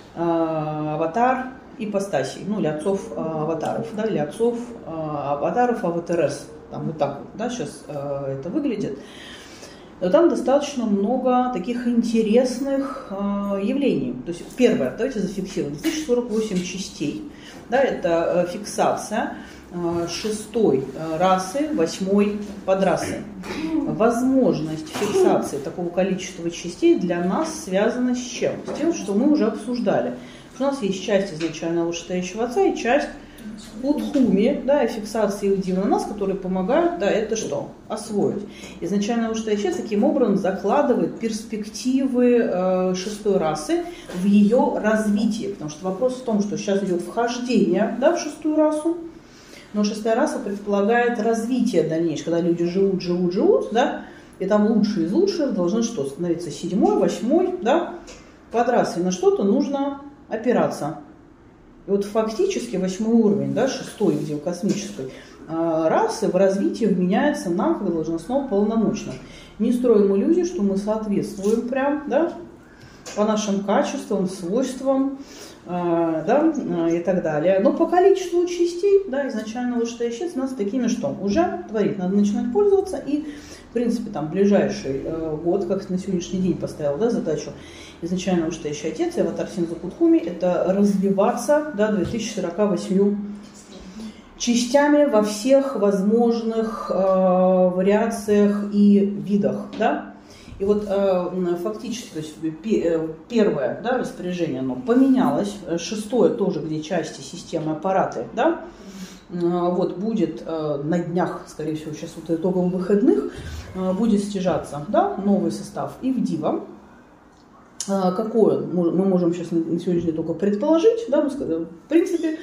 аватар, ипостасей, ну, или отцов аватаров, да, или отцов аватаров АВТРС, там вот так вот, да, сейчас это выглядит. Но там достаточно много таких интересных явлений. То есть первое, давайте зафиксируем, 1048 частей, да, это фиксация 6-й расы, 8-й подрасы. Возможность фиксации такого количества частей для нас связана с чем? С тем, что мы уже обсуждали. У нас есть часть изначально вышестоящего отца и часть Удхуми, да, и фиксации Удива на нас, которые помогают, да, это что? Освоить. Изначально вышестоящий отец таким образом закладывает перспективы 6-й расы в ее развитии. Потому что вопрос в том, что сейчас идет вхождение, да, в 6-ю расу, но 6-я раса предполагает развитие дальнейшее, когда люди живут, да, и там лучшие из лучших должны что? Становиться 7-й, 8-й, да, подрасы. И на что-то нужно опираться. И вот фактически 8-й уровень, да, 6-й, где у космической расы в развитии вменяется нам, как должностного полномочного. Не строим иллюзии, что мы соответствуем прям, да, по нашим качествам, свойствам, да, и так далее. Но по количеству частей, да, изначально вышестоящий отец у нас такими, что уже творит, надо начинать пользоваться, и в принципе там ближайший год, как на сегодняшний день поставил, да, задачу изначально вышестоящий отец и аватар Синзу Кудхуми, это развиваться до 2048 частями во всех возможных вариациях и видах, да. И вот фактически, то есть первое, да, распоряжение, оно поменялось, 6-е тоже, где части системы, аппараты, да, вот будет на днях, скорее всего, сейчас вот итогом выходных, будет стяжаться, да, новый состав Ивдива. Какой он, мы можем сейчас на сегодняшний день только предположить, да, в принципе,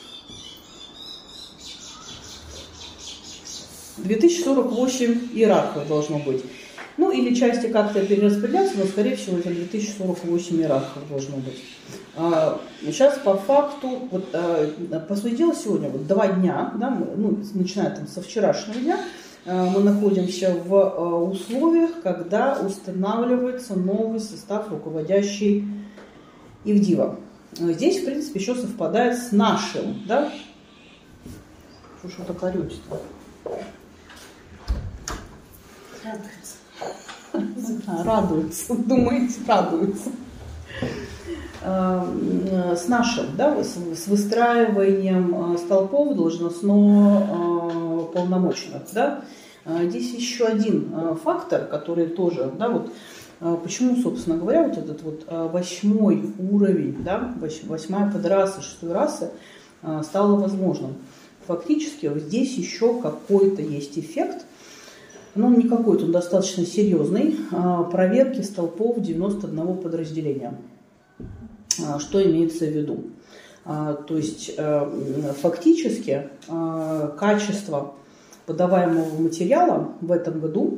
2048 иерархов должно быть. Ну, или части как-то перераспределяться, но, скорее всего, это 2048 иерархов должно быть. Сейчас по факту, вот, по сути дела, сегодня вот 2 дня, да, мы, ну, начиная там со вчерашнего дня, мы находимся в условиях, когда устанавливается новый состав руководящий Ивдива. Здесь, в принципе, еще совпадает с нашим, да? Что так орете-то? Радуется, думаете, радуется. С нашим, да, с выстраиванием столпов должностно полномочных, да. Здесь еще один фактор, который тоже, да, вот почему, собственно говоря, вот этот вот 8-й уровень, да, 8-я подраса, 6-й расы стало возможным. Фактически вот здесь еще какой-то есть эффект, но он не какой-то, он достаточно серьезный, проверки столпов 91 подразделения. Что имеется в виду? То есть фактически качество подаваемого материала в этом году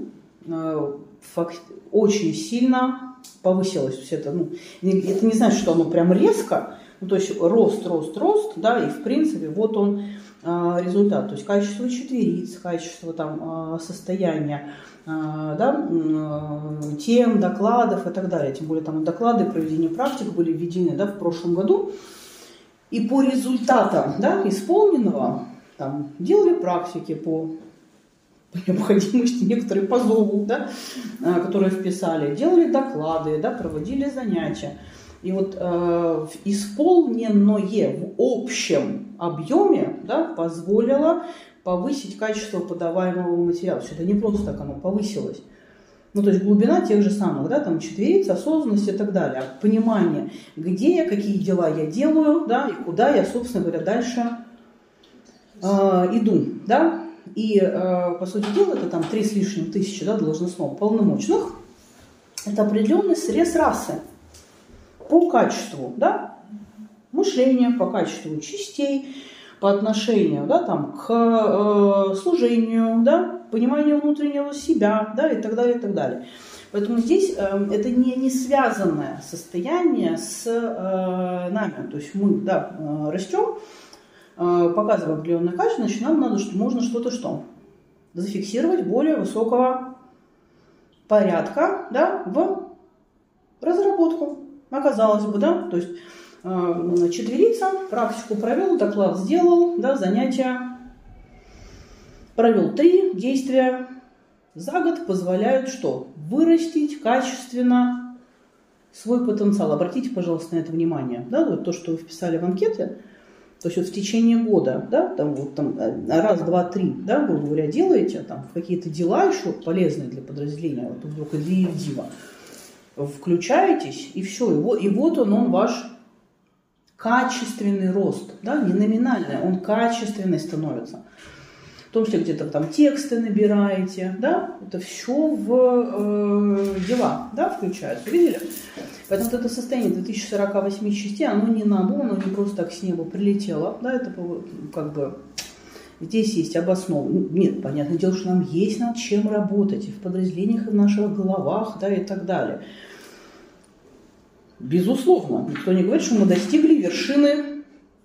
очень сильно повысилось. То есть это, ну, это не значит, что оно прям резко, ну, то есть рост, да, и в принципе вот он результат. То есть качество четвериц, качество там состояния, да, тем, докладов и так далее. Тем более там доклады проведения практик были введены, да, в прошлом году. И по результатам, да, исполненного там, делали практики по необходимости, некоторые по зову, да, которые вписали, делали доклады, да, проводили занятия. И вот исполненное в общем объеме, да, позволило повысить качество подаваемого материала. Это не просто так оно повысилось. Ну, то есть глубина тех же самых, да, там четверица, осознанность и так далее. Понимание, где я, какие дела я делаю, да, и куда я, собственно говоря, дальше иду, да. И, по сути дела, это там 3 с лишним тысячи, да, должностных полномочных. Это определенный срез расы по качеству, да, мышления, по качеству частей, по отношению, да, там, к служению, да, пониманию внутреннего себя, да, и так далее, и так далее. Поэтому здесь это не связанное состояние с нами. То есть мы растем, показывая определенное качество, значит, нам надо, что можно что-то зафиксировать более высокого порядка, да, в разработку. Оказалось бы, да, то есть четверица, практику провел, доклад сделал, да, занятия провел 3 действия за год позволяют что? Вырастить качественно свой потенциал. Обратите, пожалуйста, на это внимание. Да, вот то, что вы вписали в анкеты, то есть вот в течение года, да, там раз, два, 3, да, грубо говоря, делаете, там какие-то дела еще полезные для подразделения, вот вдруг и дива, включаетесь, и все, и вот он ваш качественный рост, да, не номинальный, он качественный становится. В том числе где-то там тексты набираете, да, это все в дела, да, включается, видели? Поэтому вот это состояние 2048 частей, оно не надумано, не просто так с неба прилетело, да, это как бы здесь есть обоснованно. Нет, понятное дело, что нам есть над чем работать и в подразделениях, и в наших головах, да, и так далее. Безусловно, никто не говорит, что мы достигли вершины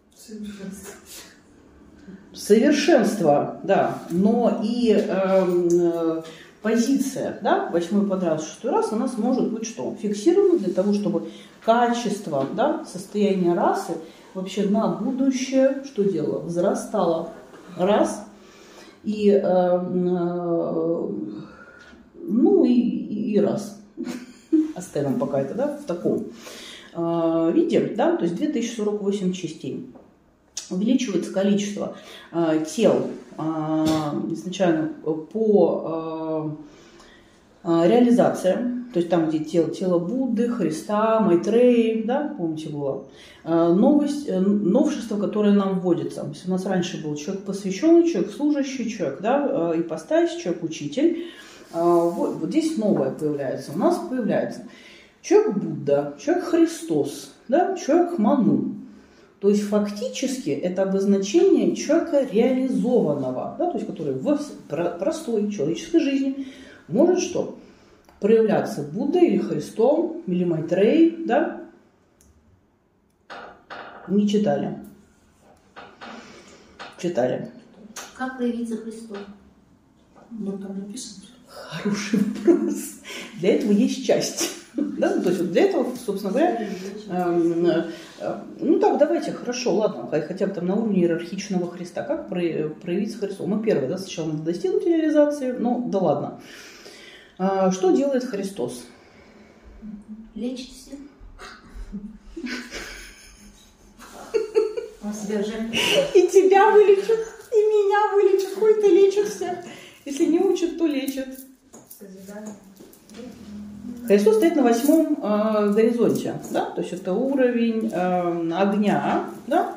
совершенства, да, но и позиция, да, 8-й подряд, 6-й раз, она сможет быть что? Фиксирована для того, чтобы качество, да, состояние расы вообще на будущее, что делало? Возрастало. Раз. И, и раз. Оставим пока это, да, в таком виде, да, то есть 2048 частей. Увеличивается количество тел изначально по реализациям, то есть там, где тело Будды, Христа, Майтреи, да, помните, было новшество, которое нам вводится. То есть у нас раньше был человек посвященный, человек служащий, человек, да, ипостась, человек учитель. Вот здесь новое появляется. У нас появляется человек Будда, человек Христос, да, человек Ману. То есть фактически это обозначение человека реализованного, да, то есть который в простой человеческой жизни может что? Проявляться Буддой или Христом, или Майтреей, да? Не читали? Читали. Как проявиться Христом? Ну, там написано. Хороший вопрос. Для этого есть часть. Да? То есть вот для этого, собственно говоря, ну так, давайте, хорошо, ладно, хотя бы там на уровне иерархичного Христа. Как проявиться Христом? Мы первое, да, сначала надо достигнуть реализации, ну да ладно. Что делает Христос? Лечит всех. Он себя жертвует. И тебя вылечит, и меня вылечит, хоть ты лечит всех. Если не учит, то лечит. Христос стоит на 8-м горизонте, да? То есть это уровень огня, да?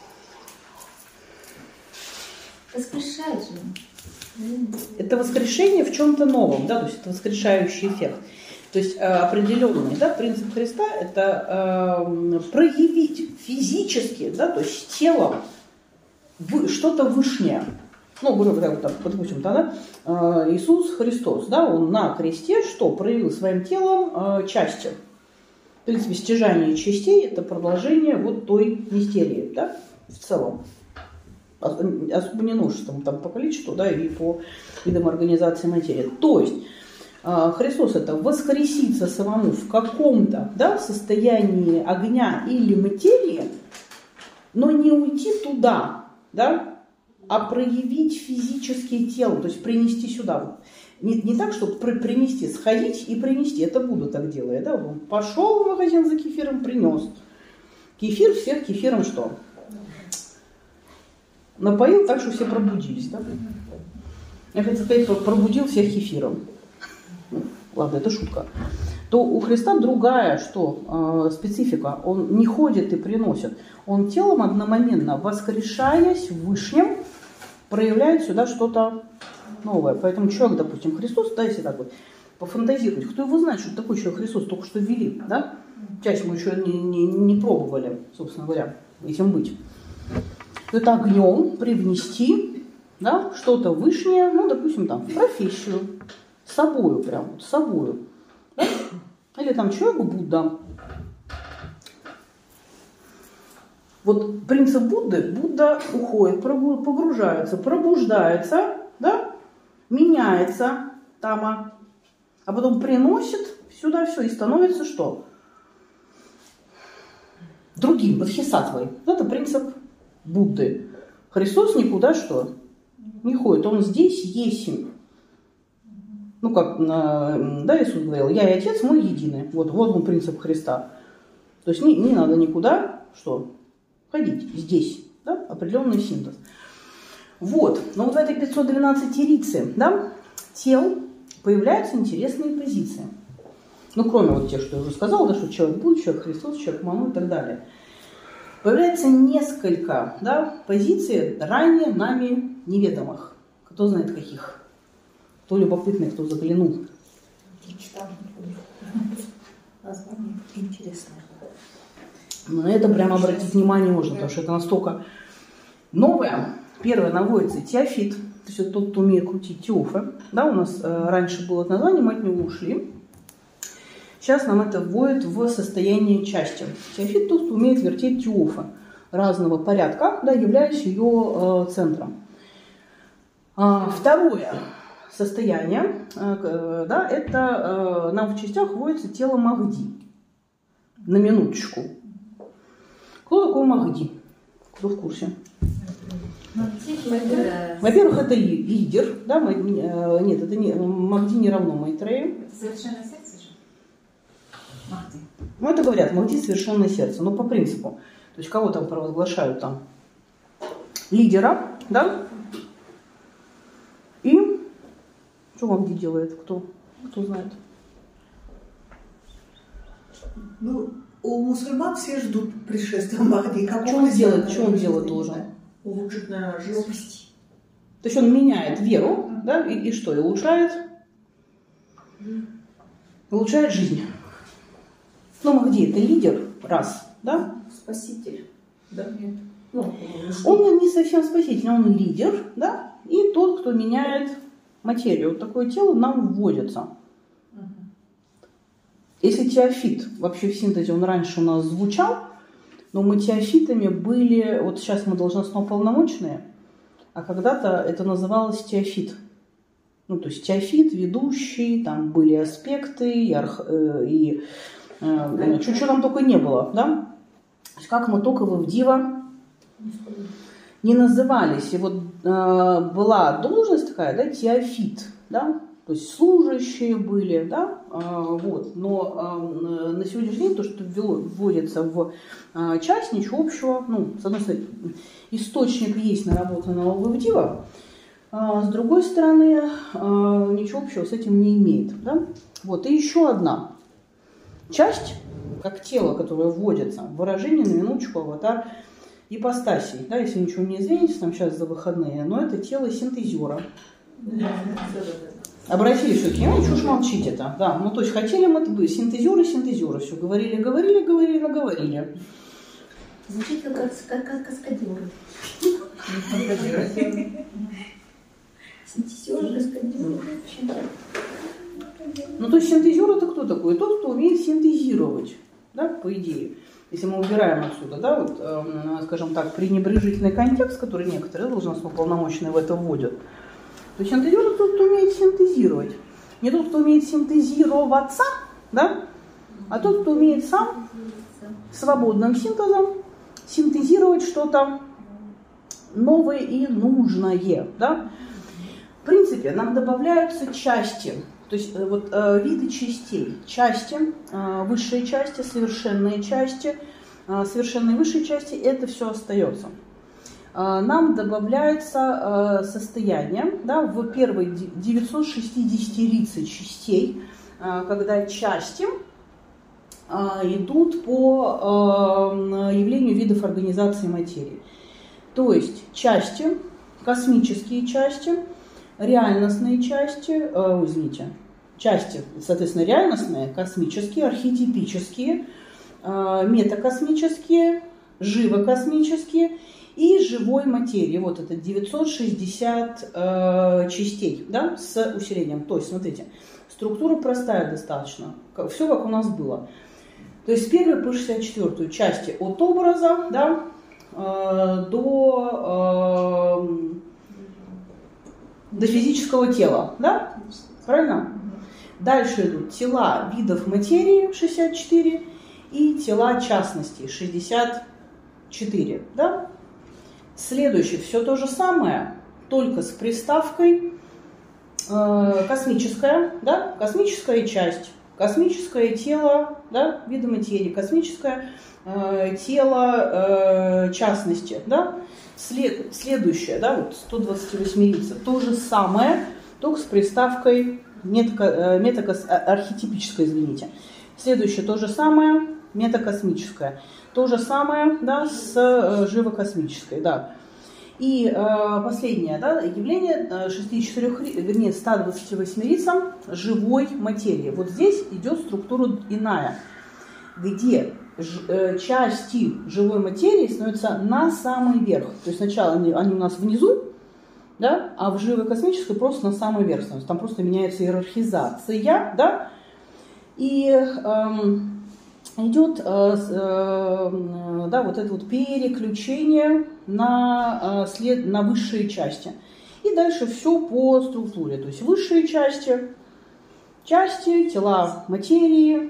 Воскрешает же. Это воскрешение в чем-то новом, да? То есть это воскрешающий эффект. То есть определенный, да, принцип Христа – это проявить физически, да, то есть телом что-то вышнее. Ну, грубо говоря, вот так, допустим, тогда Иисус Христос, да, он на кресте что? Проявил своим телом части. В принципе, стяжание частей – это продолжение вот той мистерии, да, в целом. Особо не множеством, там, по количеству, да, и по видам организации материи. То есть Христос – это воскреситься самому в каком-то, да, состоянии огня или материи, но не уйти туда, да, а проявить физические тело, то есть принести сюда. Не так, чтобы принести, сходить и принести. Это Будда так делает. Да? Он пошел в магазин за кефиром, принес. Кефир всех кефиром что? Напоил так, что все пробудились. Да? Я хотела сказать, пробудил всех кефиром. Ладно, это шутка. То у Христа другая что, специфика. Он не ходит и приносит. Он телом одномоментно, воскрешаясь в Вышнем, проявляет сюда что-то новое. Поэтому человек, допустим, Христос, да, если так вот пофантазировать, кто его знает, что такой человек Христос, только что ввели, да? Часть мы еще не пробовали, собственно говоря, этим быть. Это огнем привнести, да, что-то вышнее, ну, допустим, там, в профессию, с собою прям, с собою. да? Или там человек Будда. Вот принцип Будды, Будда уходит, погружается, пробуждается, да? Меняется тама, а потом приносит сюда все и становится что? Другим, бодхисаттвой. Это принцип Будды. Христос никуда что? Не ходит. Он здесь есть. Ну, как да, Иисус говорил, я и Отец мой едины. Вот он принцип Христа. То есть не надо никуда что? Ходить. Здесь. Да? Определенный синтез. Вот. Но вот в этой 512 рице, да, тел появляются интересные позиции. Ну, кроме вот тех, что я уже сказала, да, что человек Будда, человек Христос, человек Ману и так далее. Появляется несколько, да, позиций ранее нами неведомых. Кто знает каких? Кто любопытный, кто заглянул. Я читала. Название интересное. На это прямо обратить внимание можно, потому что это настолько новое. Первое наводится теофит, то есть это тот, кто умеет крутить теофы. Да, у нас раньше было название, мы от него ушли. Сейчас нам это вводит в состояние части. Теофит тот, кто умеет вертеть теофы разного порядка, да, являясь ее центром. Второе состояние, да, это нам в частях вводится тело Махди. На минуточку. Кто такой Махди? Кто в курсе? Во-первых, это лидер. Да, нет, это не, Махди не равно Майтрею. Это совершенное сердце же? Махди. Ну, это говорят, Махди совершенное сердце. Но по принципу. То есть кого там провозглашают там? Лидера, да? И что Махди делает? Кто знает? Ну, у мусульман все ждут пришествия Махди. Что он делает? Что он делать должен? Улучшить, наверное, жизнь. То есть он меняет веру, да, и что? И улучшает жизнь. Ну, Махди это лидер, раз, да? Спаситель. Да? Нет. Он не совсем спаситель, он лидер, да? И тот, кто меняет материю. Вот такое тело нам вводится. Если теофит, вообще в синтезе он раньше у нас звучал, но мы теофитами были, вот сейчас мы должностно-полномочные, а когда-то это называлось теофит. Ну, то есть теофит, ведущий, там были аспекты, и что там только не было, да? То есть как мы только в Ивдива не назывались. И вот была должность такая, да, теофит, да? То есть служащие были, да, вот. Но на сегодняшний день то, что вводится в часть, ничего общего, ну, с одной стороны, источник есть наработанного в Ивдива, с другой стороны, ничего общего с этим не имеет, да. Вот, и еще одна часть, как тело, которое вводится, выражение на минуточку, аватар ипостасий, да, если ничего не изменится, там сейчас за выходные, но это тело синтезера. Обратились все-таки, ну, чушь молчите-то. Да, ну, то есть хотели мы синтезеры, все говорили. Звучит как каскадеры. Синтезеры, каскадеры. Ну, то есть синтезер это кто такой? Тот, кто умеет синтезировать, да, по идее. Если мы убираем отсюда, да, вот, скажем так, пренебрежительный контекст, который некоторые должностно-полномочные в это вводят, то есть синтезер это тот, кто умеет синтезировать. Не тот, кто умеет синтезироваться, да, а тот, кто умеет сам свободным синтезом синтезировать что-то новое и нужное. Да. В принципе, нам добавляются части, то есть вот, виды частей. Части, высшие части, совершенные высшие части, это все остается. Нам добавляется состояние, да, в первой 960 рице частей, когда части идут по явлению видов организации материи. То есть части, космические части, реальностные части, части, соответственно, реальностные, космические, архетипические, метакосмические, живокосмические и живой материи. Вот это 960 частей, да, с усилением. То есть, смотрите, структура простая достаточно. Все как у нас было. То есть с 1 по 64 части от образа, да, до физического тела. Да? Правильно? Дальше идут тела видов материи 64 и тела частностей 64. Да? Следующее все то же самое, только с приставкой космическая, да? Космическая часть, космическое тело, да? Вида материи, космическое тело частности. Да? Следующее, да, вот 128-рица, то же самое, только с приставкой архетипическое, извините. Следующее то же самое, метакосмическое. То же самое, да, с живокосмической, да. И последнее, да, явление 128-рица живой материи. Вот здесь идет структура иная, где части живой материи становятся на самый верх. То есть сначала они у нас внизу, да, а в живой космической просто на самый верх становятся. Там просто меняется иерархизация, да, и идет да, вот это вот переключение на высшие части. И дальше все по структуре. То есть высшие части, тела материи,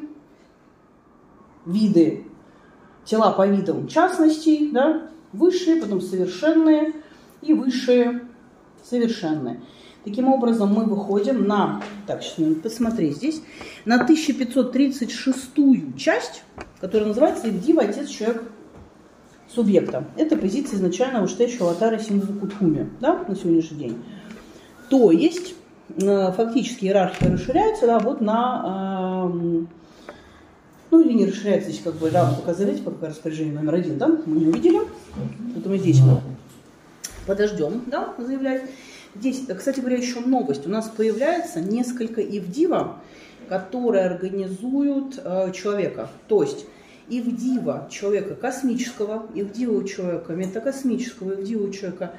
виды, тела по видам частностей, да, высшие, потом совершенные и высшие совершенные. Таким образом мы выходим на, так, сейчас посмотри здесь, на 1536-ю часть, которая называется «Ивдива, отец, человек, субъекта». Это позиция изначального вышестоящего аватара Синдзукудхуми, да, на сегодняшний день. То есть фактически иерархия расширяется, да, вот на... Ну, или не расширяется, здесь как бы равно показывать, пока распоряжение номер 1, да, мы не увидели. Поэтому здесь мы подождем, да, заявлять. Здесь, кстати говоря, еще новость. У нас появляется несколько ивдива, которые организуют человека. То есть ивдива человека космического, ивдива человека метакосмического, ивдива человека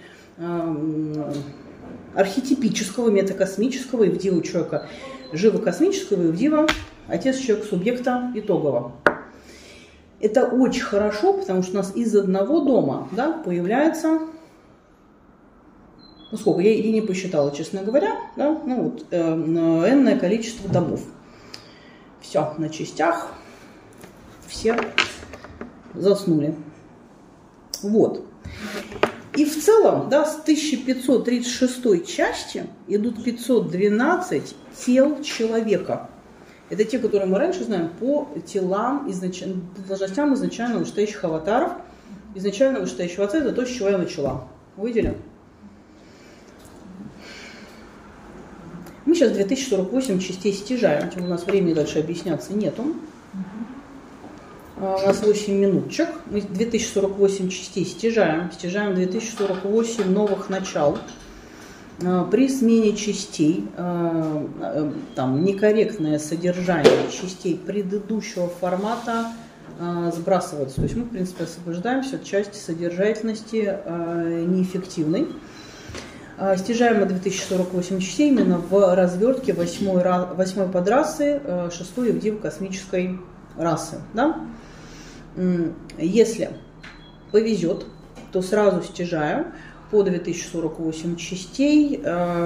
архетипического, метакосмического, ивдива человека живокосмического, ивдива отец человек субъекта итогового. Это очень хорошо, потому что у нас из одного дома, да, появляется, ну сколько, я не посчитала, честно говоря, да, ну вот, энное количество домов. Все, на частях все заснули. Вот. И в целом, да, с 1536 части идут 512 тел человека. Это те, которые мы раньше знаем по телам, должностям изначально вышестоящих аватаров. Изначально вышестоящего отца — это то, с чего я начала. Увидели? Мы сейчас 2048 частей стяжаем, у нас времени дальше объясняться нету. У нас 8 минуточек. Мы 2048 частей стяжаем 2048 новых начал. При смене частей, там, некорректное содержание частей предыдущего формата сбрасывается. То есть мы, в принципе, освобождаемся от части содержательности неэффективной. Стяжаем мы 2048 частей именно в развертке 8 подрасы, 6-й ивдива космической расы. Да? Если повезет, то сразу стяжаем по 2048 частей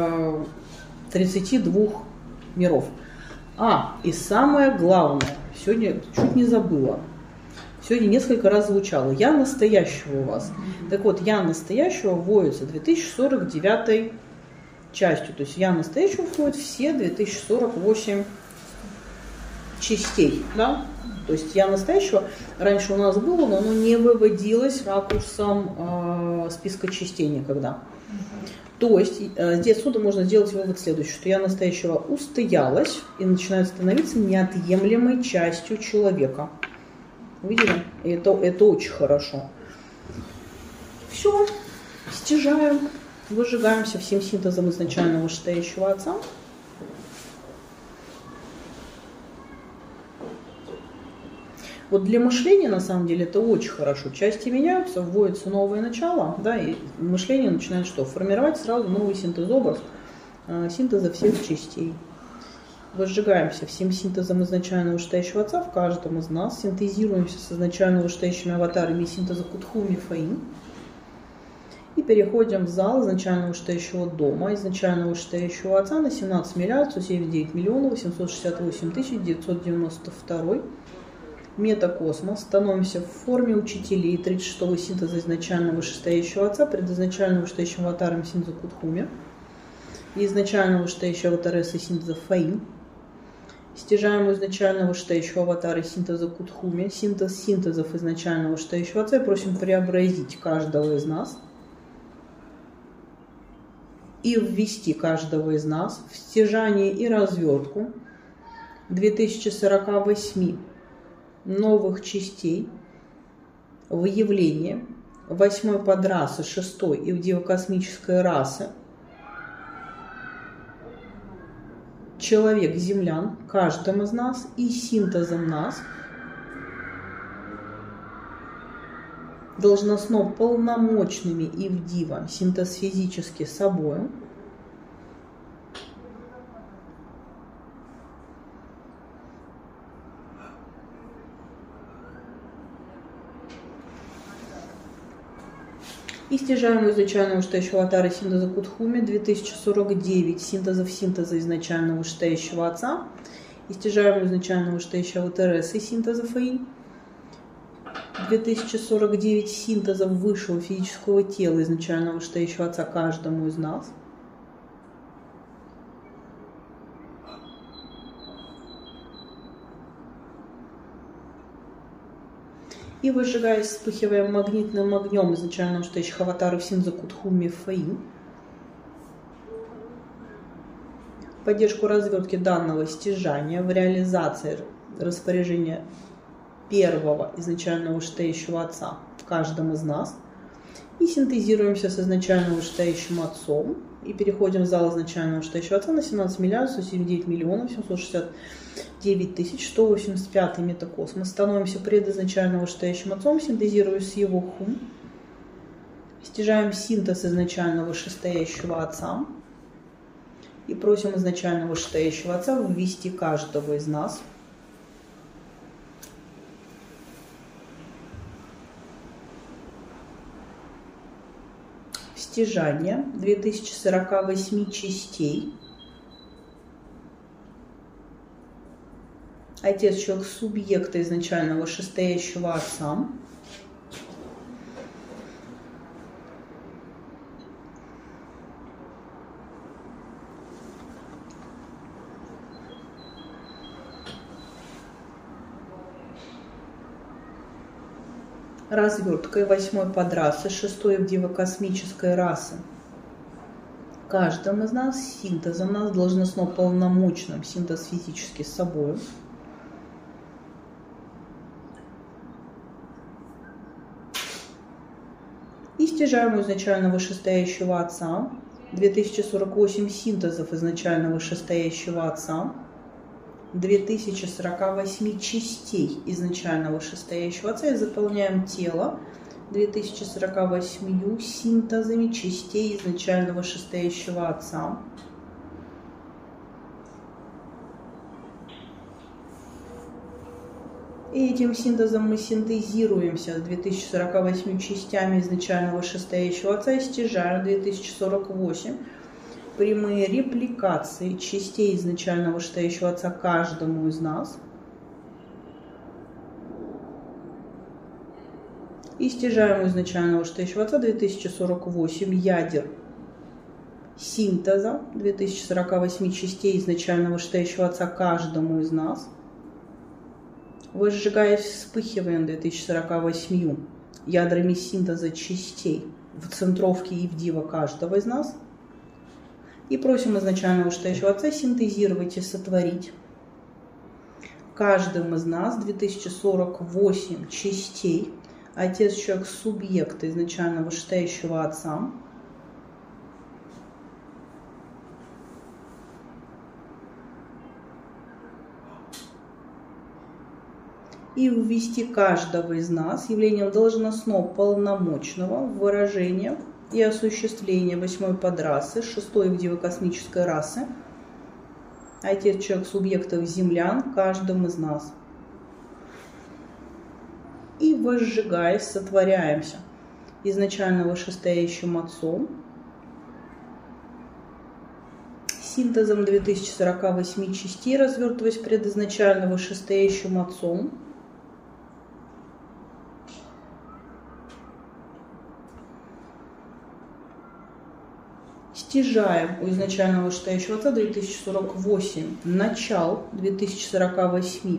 32 миров. И самое главное, сегодня чуть не забыла, сегодня несколько раз звучало, я настоящего у вас. Так вот, я настоящего вводится 2049 частью, то есть я настоящего входит все 2048 частей, да? То есть я настоящего раньше у нас было, но оно не выводилось ракурсом списка частей никогда. То есть здесь отсюда можно сделать вывод следующий, что я настоящего устоялась и начинает становиться неотъемлемой частью человека. Видели? Это очень хорошо. Все, стяжаем, выжигаемся всем синтезом изначального вышестоящего отца. Вот для мышления, на самом деле, это очень хорошо. Части меняются, вводится новое начало, да, и мышление начинает что? Формировать сразу новый синтез-образ синтеза всех частей. Возжигаемся всем синтезом изначально вышестоящего отца в каждом из нас, синтезируемся с изначально вышестоящими аватарами синтеза Кутхуми Фаин и переходим в зал изначально вышестоящего дома, изначально вышестоящего отца на 17 миллиардов 179 миллионов 868 тысяч 992 метакосмос. Становимся в форме учителей 36-го синтеза изначально вышестоящего отца, предизначально вышестоящим аватаром синтеза Кутхуми и изначально вышестоящего аватара синтеза Фаин. Стяжаем изначально вышестоящего аватара синтеза Кутхуми, синтез синтезов изначально вышестоящего отца и просим преобразить каждого из нас и ввести каждого из нас в стяжание и развертку 2048 новых частей в явление 8-й подрасы, 6-й ивдиво-космической расы человек-землян, каждым из нас и синтезом нас должностно полномочными ивдива, синтез физически собою, и стяжаем изначально вышестоящего аватара синтеза Кутхуми 2049 синтезов синтеза изначально вышестоящего отца. И стяжаем изначально вышестоящего аватара и синтеза Фаин 2049 синтезов высшего физического тела изначально вышестоящего отца каждому из нас. И выжигаясь, вспыхивая магнитным огнем изначально вышестоящих аватаров синтеза Кутхуми Фаин, поддержку развертки данного стяжания в реализации распоряжения первого изначально вышестоящего отца в каждом из нас. И синтезируемся с изначально вышестоящим отцом. И переходим в зал изначально вышестоящего отца на 17 миллиардов 179 миллионов 769 тысяч 185 метакосмос. Становимся предизначально вышестоящим отцом, синтезируясь с его хум. Стяжаем синтез изначально вышестоящего отца. И просим изначально вышестоящего отца ввести каждого из нас в стяжание 2048 частей. Отец человек субъекта изначально вышестоящего отца. Разверткой 8-й подрасы, 6-й ивдиво-космической расы. Каждым из нас синтезом нас должностно полномочным, синтез физически с собой. И стяжаем изначально вышестоящего отца, 2048 синтезов изначально вышестоящего отца, 2048 частей изначально вышестоящего отца и заполняем тело 2048 синтезами частей изначально вышестоящего отца. И этим синтезом мы синтезируемся с 2048 частями изначально вышестоящего отца и стяжаем 2048 прямые репликации частей изначально вышестоящего отца каждому из нас. И стяжаем изначально вышестоящего отца 2048 ядер синтеза 2048 частей изначально вышестоящего отца каждому из нас. Возжигаясь, вспыхиваем 2048 ядрами синтеза частей в центровке ивдива каждого из нас. И просим изначально вышестоящего отца синтезировать и сотворить каждым из нас 2048 частей отец человек субъекта изначально вышестоящего отца. и ввести каждого из нас явлением должностно-полномочного выражения и осуществления 8-й подрасы, 6-й вдево-космической расы, Отец, человек, субъектов землян, каждым из нас. И возжигаясь, сотворяемся изначально вышестоящим Отцом, синтезом 2048 частей, развертываясь предизначально вышестоящим Отцом, стяжаем у изначально вышестоящего Отца 2048 начал 2048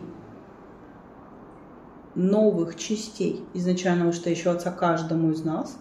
новых частей изначально вышестоящего Отца каждому из нас.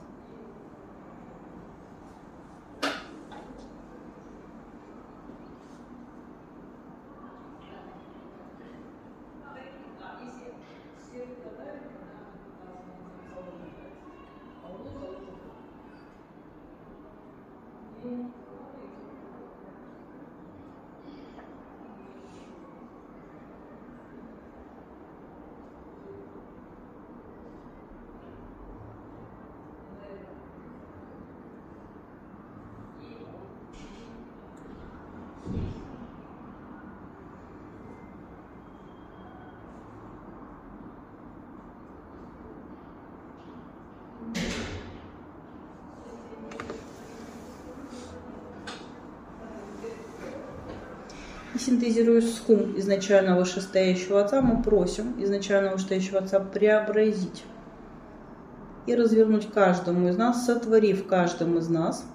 И синтезируя схум изначально вышестоящего Отца, мы просим изначально вышестоящего Отца преобразить и развернуть каждому из нас, сотворив каждым из нас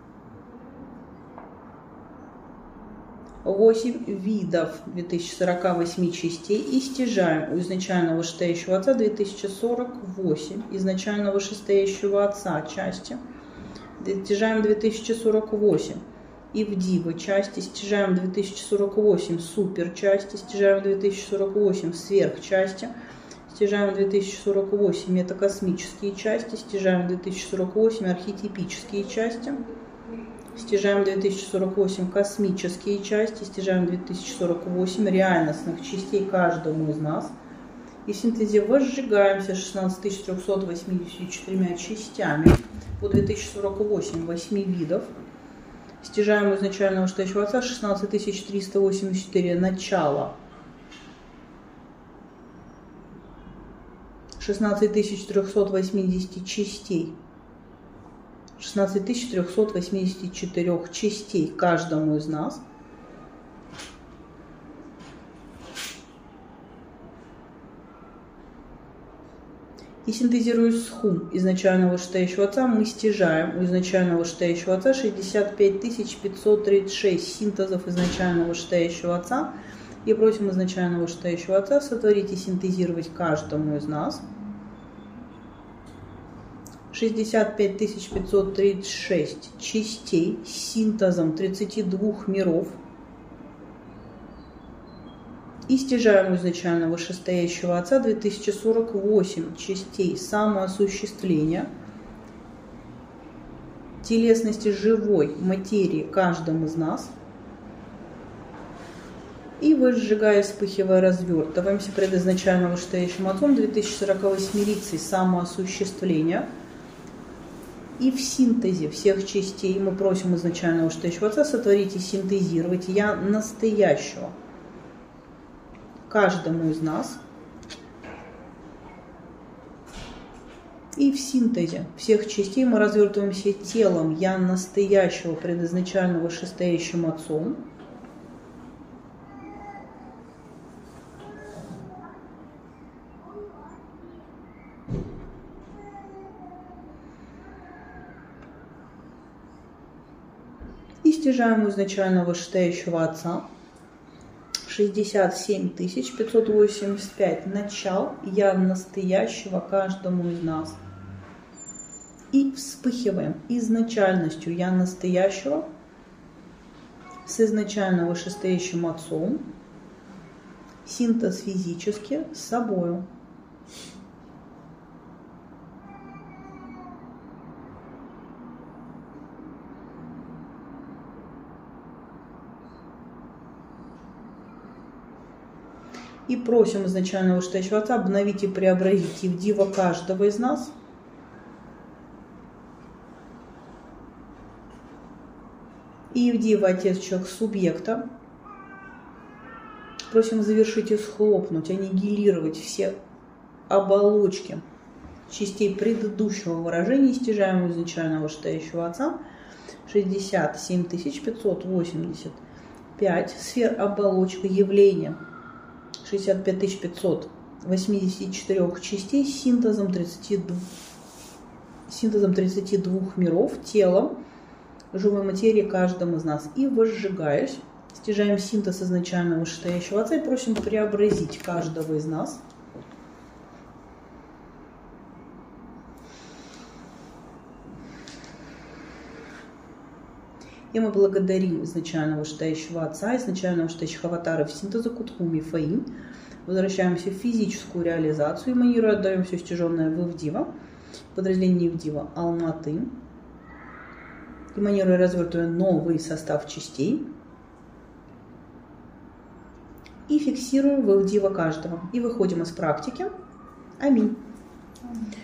8 видов 2048 частей и стяжаем у изначально вышестоящего Отца 2048 изначально вышестоящего Отца части, стяжаем 2048 и в дивы части, стяжаем 2048 супер части, стяжаем 2048 сверх части, стяжаем 2048 метакосмические части, стяжаем 2048 архетипические части, стяжаем 2048 космические части, стяжаем 2048 реальностных частей каждому из нас. И в синтезе возжигаемся 16384 частями по 2048 8 видов. Стяжаем изначального вышестоящего Отца 16384 начала, 16380 частей, 16384 частей каждому из нас. И синтезируя схум изначального вышестоящего Отца, мы стяжаем у изначального вышестоящего Отца 65536 синтезов изначального вышестоящего Отца и просим изначального вышестоящего Отца сотворить и синтезировать каждому из нас 65536 частей с синтезом 32 миров. И стяжаем изначально вышестоящего Отца 2048 частей самоосуществления, телесности живой материи каждым из нас. И возжигая, вспыхивая, развертываемся пред изначально вышестоящим Отцом 2048 лицей самоосуществления. И в синтезе всех частей мы просим изначально вышестоящего Отца сотворить и синтезировать «Я настоящего» каждому из нас. И в синтезе всех частей мы развертываемся телом «Я настоящего» предизначально вышестоящим Отцом. И стяжаем у изначально вышестоящего Отца 67 585 начал «Я настоящего» каждому из нас. И вспыхиваем изначальностью «Я настоящего» с изначально вышестоящим Отцом, синтез физически с собою. И просим изначального вышестоящего отца обновить и преобразить Ивдива каждого из нас. И Ивдива, отец, человек субъекта. Просим завершить и схлопнуть, аннигилировать все оболочки частей предыдущего выражения стяжаемого изначального вышестоящего отца. 67 585 сфер оболочка явления. 65 584 частей с синтезом 32 миров, телом, живой материи каждым из нас. И возжигаясь, стяжаем синтез изначального вышестоящего отца и просим преобразить каждого из нас. И мы благодарим изначального вышестоящего отца, изначального вышестоящих аватаров синтеза Кутхуми Фаин. Возвращаемся в физическую реализацию и манеру отдаем все стяженное в Ивдива, подразделение Ивдива Алматы. И манеру развертываем новый состав частей. И фиксируем в Ивдива каждого. И выходим из практики. Аминь.